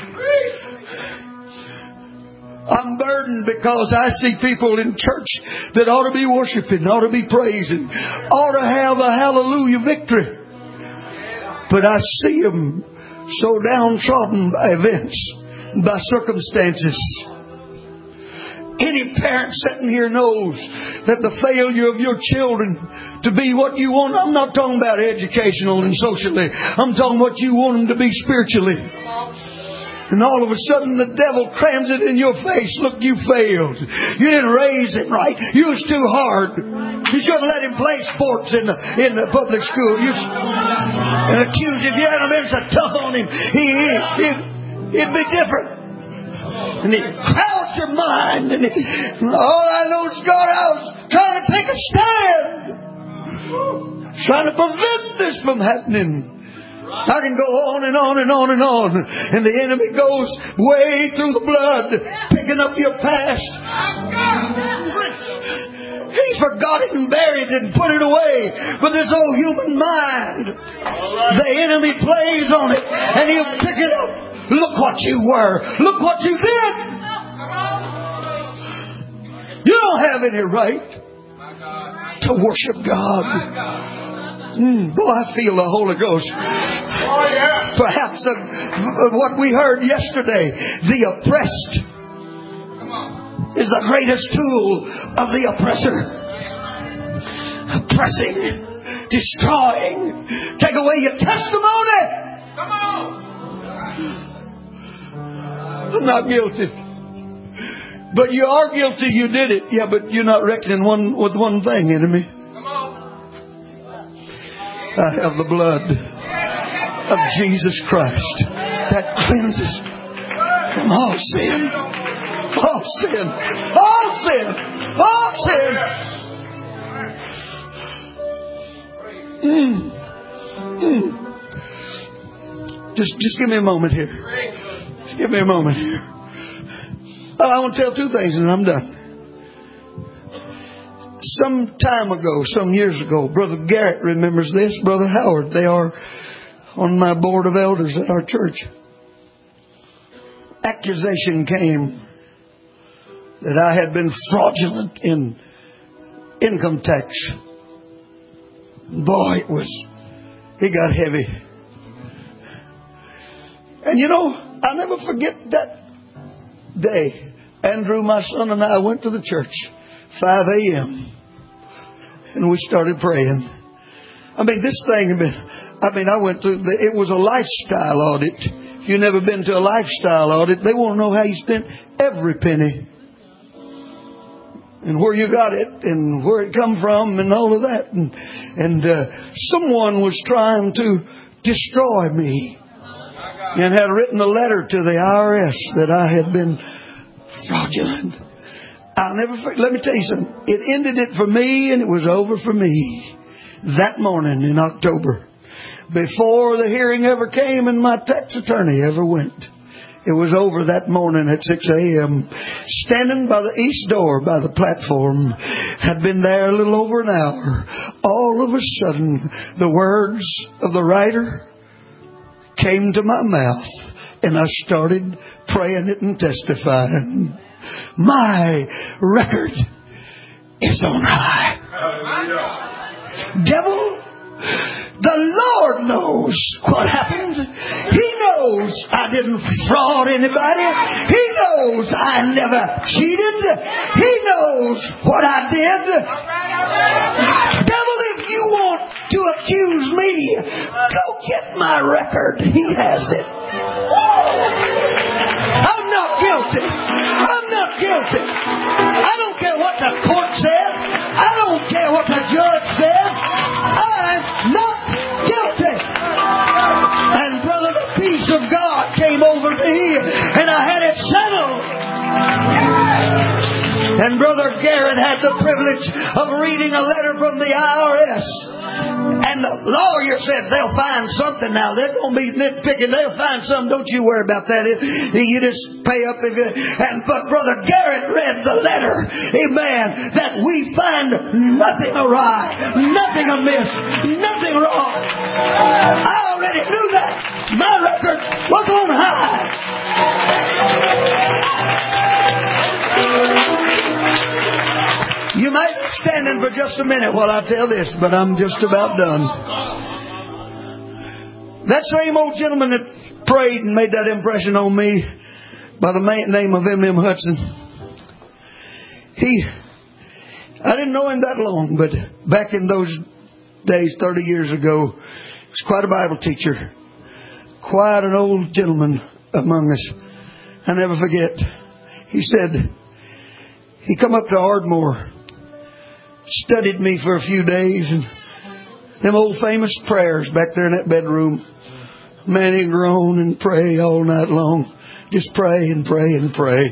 I'm burdened because I see people in church that ought to be worshiping, ought to be praising, ought to have a hallelujah victory. But I see them so downtrodden by events, by circumstances. Any parent sitting here knows that the failure of your children to be what you want, I'm not talking about educational and socially, I'm talking what you want them to be spiritually. And all of a sudden the devil crams it in your face. Look, you failed. You didn't raise him right. You was too hard. You shouldn't let him play sports in the, in the public school. You and accuse him. If you hadn't been so tough on him, he, he, he'd, he'd be different. And it crowds your mind. And it, all I know is, God, I was trying to take a stand. Trying to prevent this from happening. I can go on and on and on and on. And the enemy goes way through the blood, picking up your past. He's forgot it and buried it and put it away. But this old human mind, the enemy plays on it and he'll pick it up. Look what you were. Look what you did. You don't have any right to worship God. Mm, boy, I feel the Holy Ghost. Oh, yeah. Perhaps uh, what we heard yesterday, the oppressed is the greatest tool of the oppressor. Oppressing, destroying, take away your testimony. Come on. I'm not guilty. But you are guilty, you did it. Yeah, but you're not reckoning one with one thing, enemy. I have the blood of Jesus Christ that cleanses from all sin. All sin. All sin. All sin. Mm. Mm. Just, just give me a moment here. Just give me a moment here. I want to tell two things and I'm done. Some time ago, some years ago, Brother Garrett remembers this, Brother Howard. They are on my board of elders at our church. Accusation came that I had been fraudulent in income tax. Boy, it was, it got heavy. And you know, I'll never forget that day. Andrew, my son, and I went to the church. five a.m. And we started praying. I mean, this thing, I mean, I went through, it was a lifestyle audit. If you've never been to a lifestyle audit, they want to know how you spent every penny. And where you got it and where it come from and all of that. And, and uh, someone was trying to destroy me. And had written a letter to the I R S that I had been fraudulent. I'll never forget. Let me tell you something. It ended it for me and it was over for me that morning in October. Before the hearing ever came and my tax attorney ever went. It was over that morning at six a.m. Standing by the east door by the platform. Had been there a little over an hour. All of a sudden, the words of the writer came to my mouth. And I started praying it and testifying. My record is on high. Devil, the Lord knows what happened. He knows I didn't fraud anybody. He knows I never cheated. He knows what I did. Devil, if you want to accuse me, go get my record. He has it. I'm not guilty. I'm not guilty. I don't care what the court says. I don't care what the judge says. I'm not guilty. And brother, the peace of God came over me and I had it settled. And Brother Garrett had the privilege of reading a letter from the I R S. And the lawyer said they'll find something now. They're going to be nitpicking. They'll find something. Don't you worry about that. You just pay up. If it, and But Brother Garrett read the letter. Amen. That we find nothing awry, nothing amiss, nothing wrong. I already knew that. My record was on high. You might be standing for just a minute while I tell this, but I'm just about done. That same old gentleman that prayed and made that impression on me by the name of M M Hudson, he, I didn't know him that long, but back in those days, thirty years ago, he was quite a Bible teacher, quite an old gentleman among us. I never forget. He said, he come up to Ardmore, studied me for a few days, and them old famous prayers back there in that bedroom. Man, he groan and pray all night long. Just pray and pray and pray.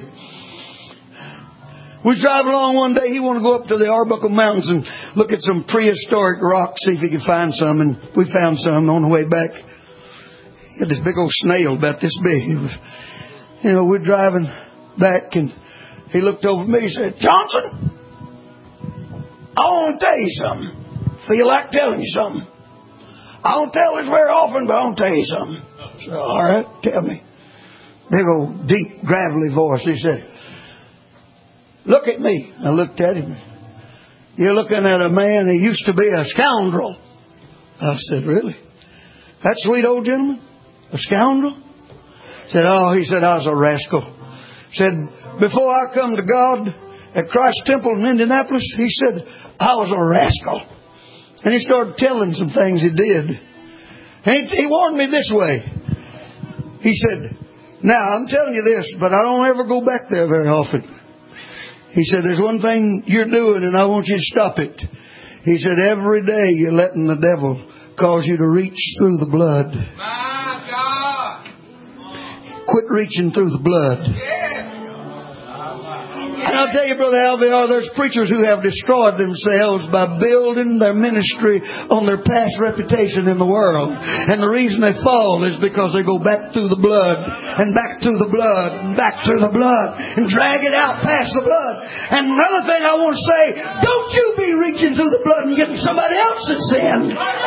We was driving along one day. He wanted to go up to the Arbuckle Mountains and look at some prehistoric rocks, see if he could find some. And we found some on the way back. He had this big old snail about this big. It was, you know, we're driving back, and he looked over at me and said, "Johnson, I want to tell you something. Feel like telling you something. I don't tell this very often, but I want to tell you something." So, all right, tell me. Big old deep gravelly voice. He said, "Look at me." I looked at him. "You're looking at a man who used to be a scoundrel." I said, "Really? That sweet old gentleman? A scoundrel?" He said, "Oh," he said, "I was a rascal." He said, "Before I come to God at Christ Temple in Indianapolis," he said, "I was a rascal." And he started telling some things he did. And he, he warned me this way. He said, "Now, I'm telling you this, but I don't ever go back there very often." He said, "There's one thing you're doing, and I want you to stop it." He said, "Every day you're letting the devil cause you to reach through the blood." My God! Quit reaching through the blood. Yeah. And I'll tell you, Brother Alviar, there's preachers who have destroyed themselves by building their ministry on their past reputation in the world. And the reason they fall is because they go back through the blood and back through the blood and back through the blood and drag it out past the blood. And another thing I want to say, don't you be reaching through the blood and getting somebody else's sin.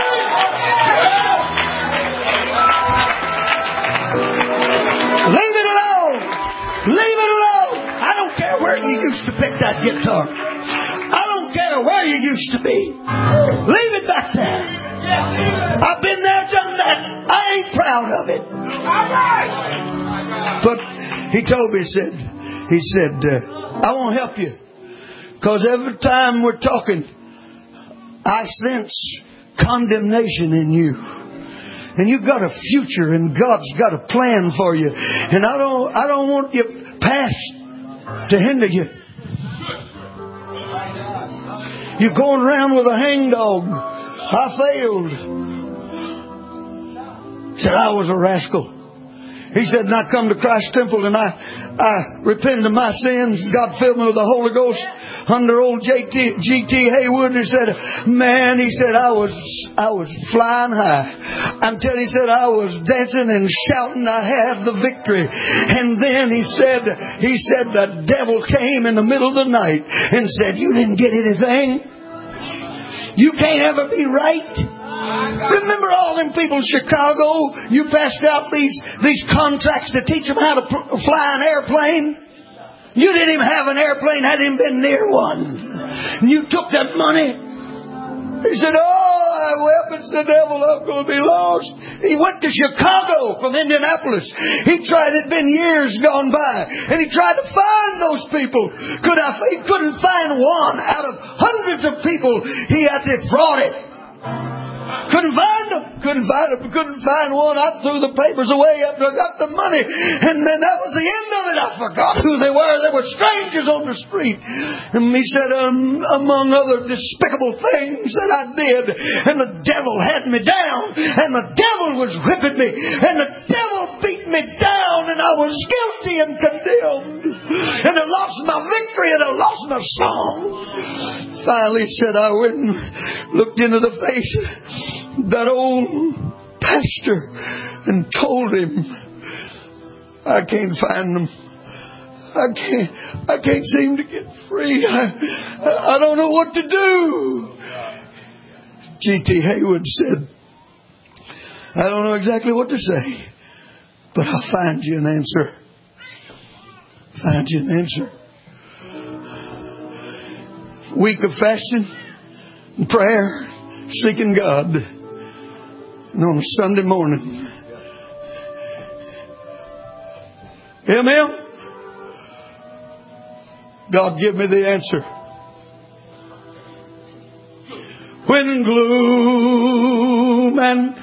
Leave it alone. Leave it alone. I don't care where you used to pick that guitar. I don't care where you used to be. Leave it back there. I've been there, done that. I ain't proud of it. But he told me, he said, he said, uh, "I want to help you. Because every time we're talking, I sense condemnation in you. And you've got a future, and God's got a plan for you. And I don't, I don't want your past to hinder you. You're going around with a hangdog. I failed." He said, "I was a rascal." He said, "And I come to Christ Temple and I, I repented of my sins. God filled me with the Holy Ghost under old J T, G T Haywood." He said, "Man," he said, I was I was flying high. I'm telling you, he said, I was dancing and shouting. I had the victory." And then he said, he said, the devil came in the middle of the night and said, "You didn't get anything. You can't ever be right. Remember all them people in Chicago? You passed out these, these contracts to teach them how to pl- fly an airplane. You didn't even have an airplane, hadn't even been near one. And you took that money." He said, "Oh, I wept and said, devil, I'm going to be lost." He went to Chicago from Indianapolis. He tried, it had been years gone by, and he tried to find those people. Could I, he couldn't find one out of hundreds of people he had defrauded. Couldn't find them. Couldn't find them. Couldn't find one. I threw the papers away after I got the money. And then that was the end of it. I forgot who they were. They were strangers on the street. And he said, um, among other despicable things that I did. And the devil had me down. And the devil was whipping me. And the devil beat me down. And I was guilty and condemned. And I lost my victory and I lost my song. Finally said, I went and looked into the face of that old pastor and told him, I can't find them. I can't, I can't seem to get free. I, I don't know what to do. G T Haywood said, I don't know exactly what to say, but I'll find you an answer. Find you an answer. Week of fasting and prayer, seeking God. And on a Sunday morning, amen, God give me the answer. When gloom and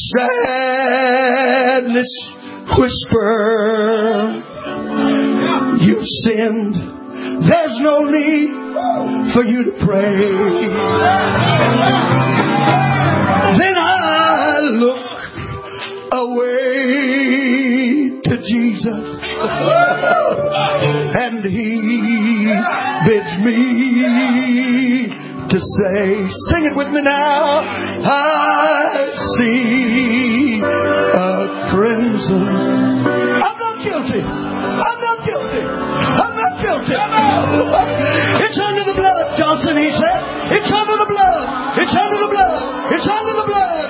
sadness whisper, you've sinned, there's no need for you to pray. Then I look away to Jesus, and He bids me to say, sing it with me now, I see a crimson. I'm not guilty. I'm not guilty. I'm not guilty. It's under the blood, Johnson, he said. It's under the blood. It's under the blood. It's under the blood.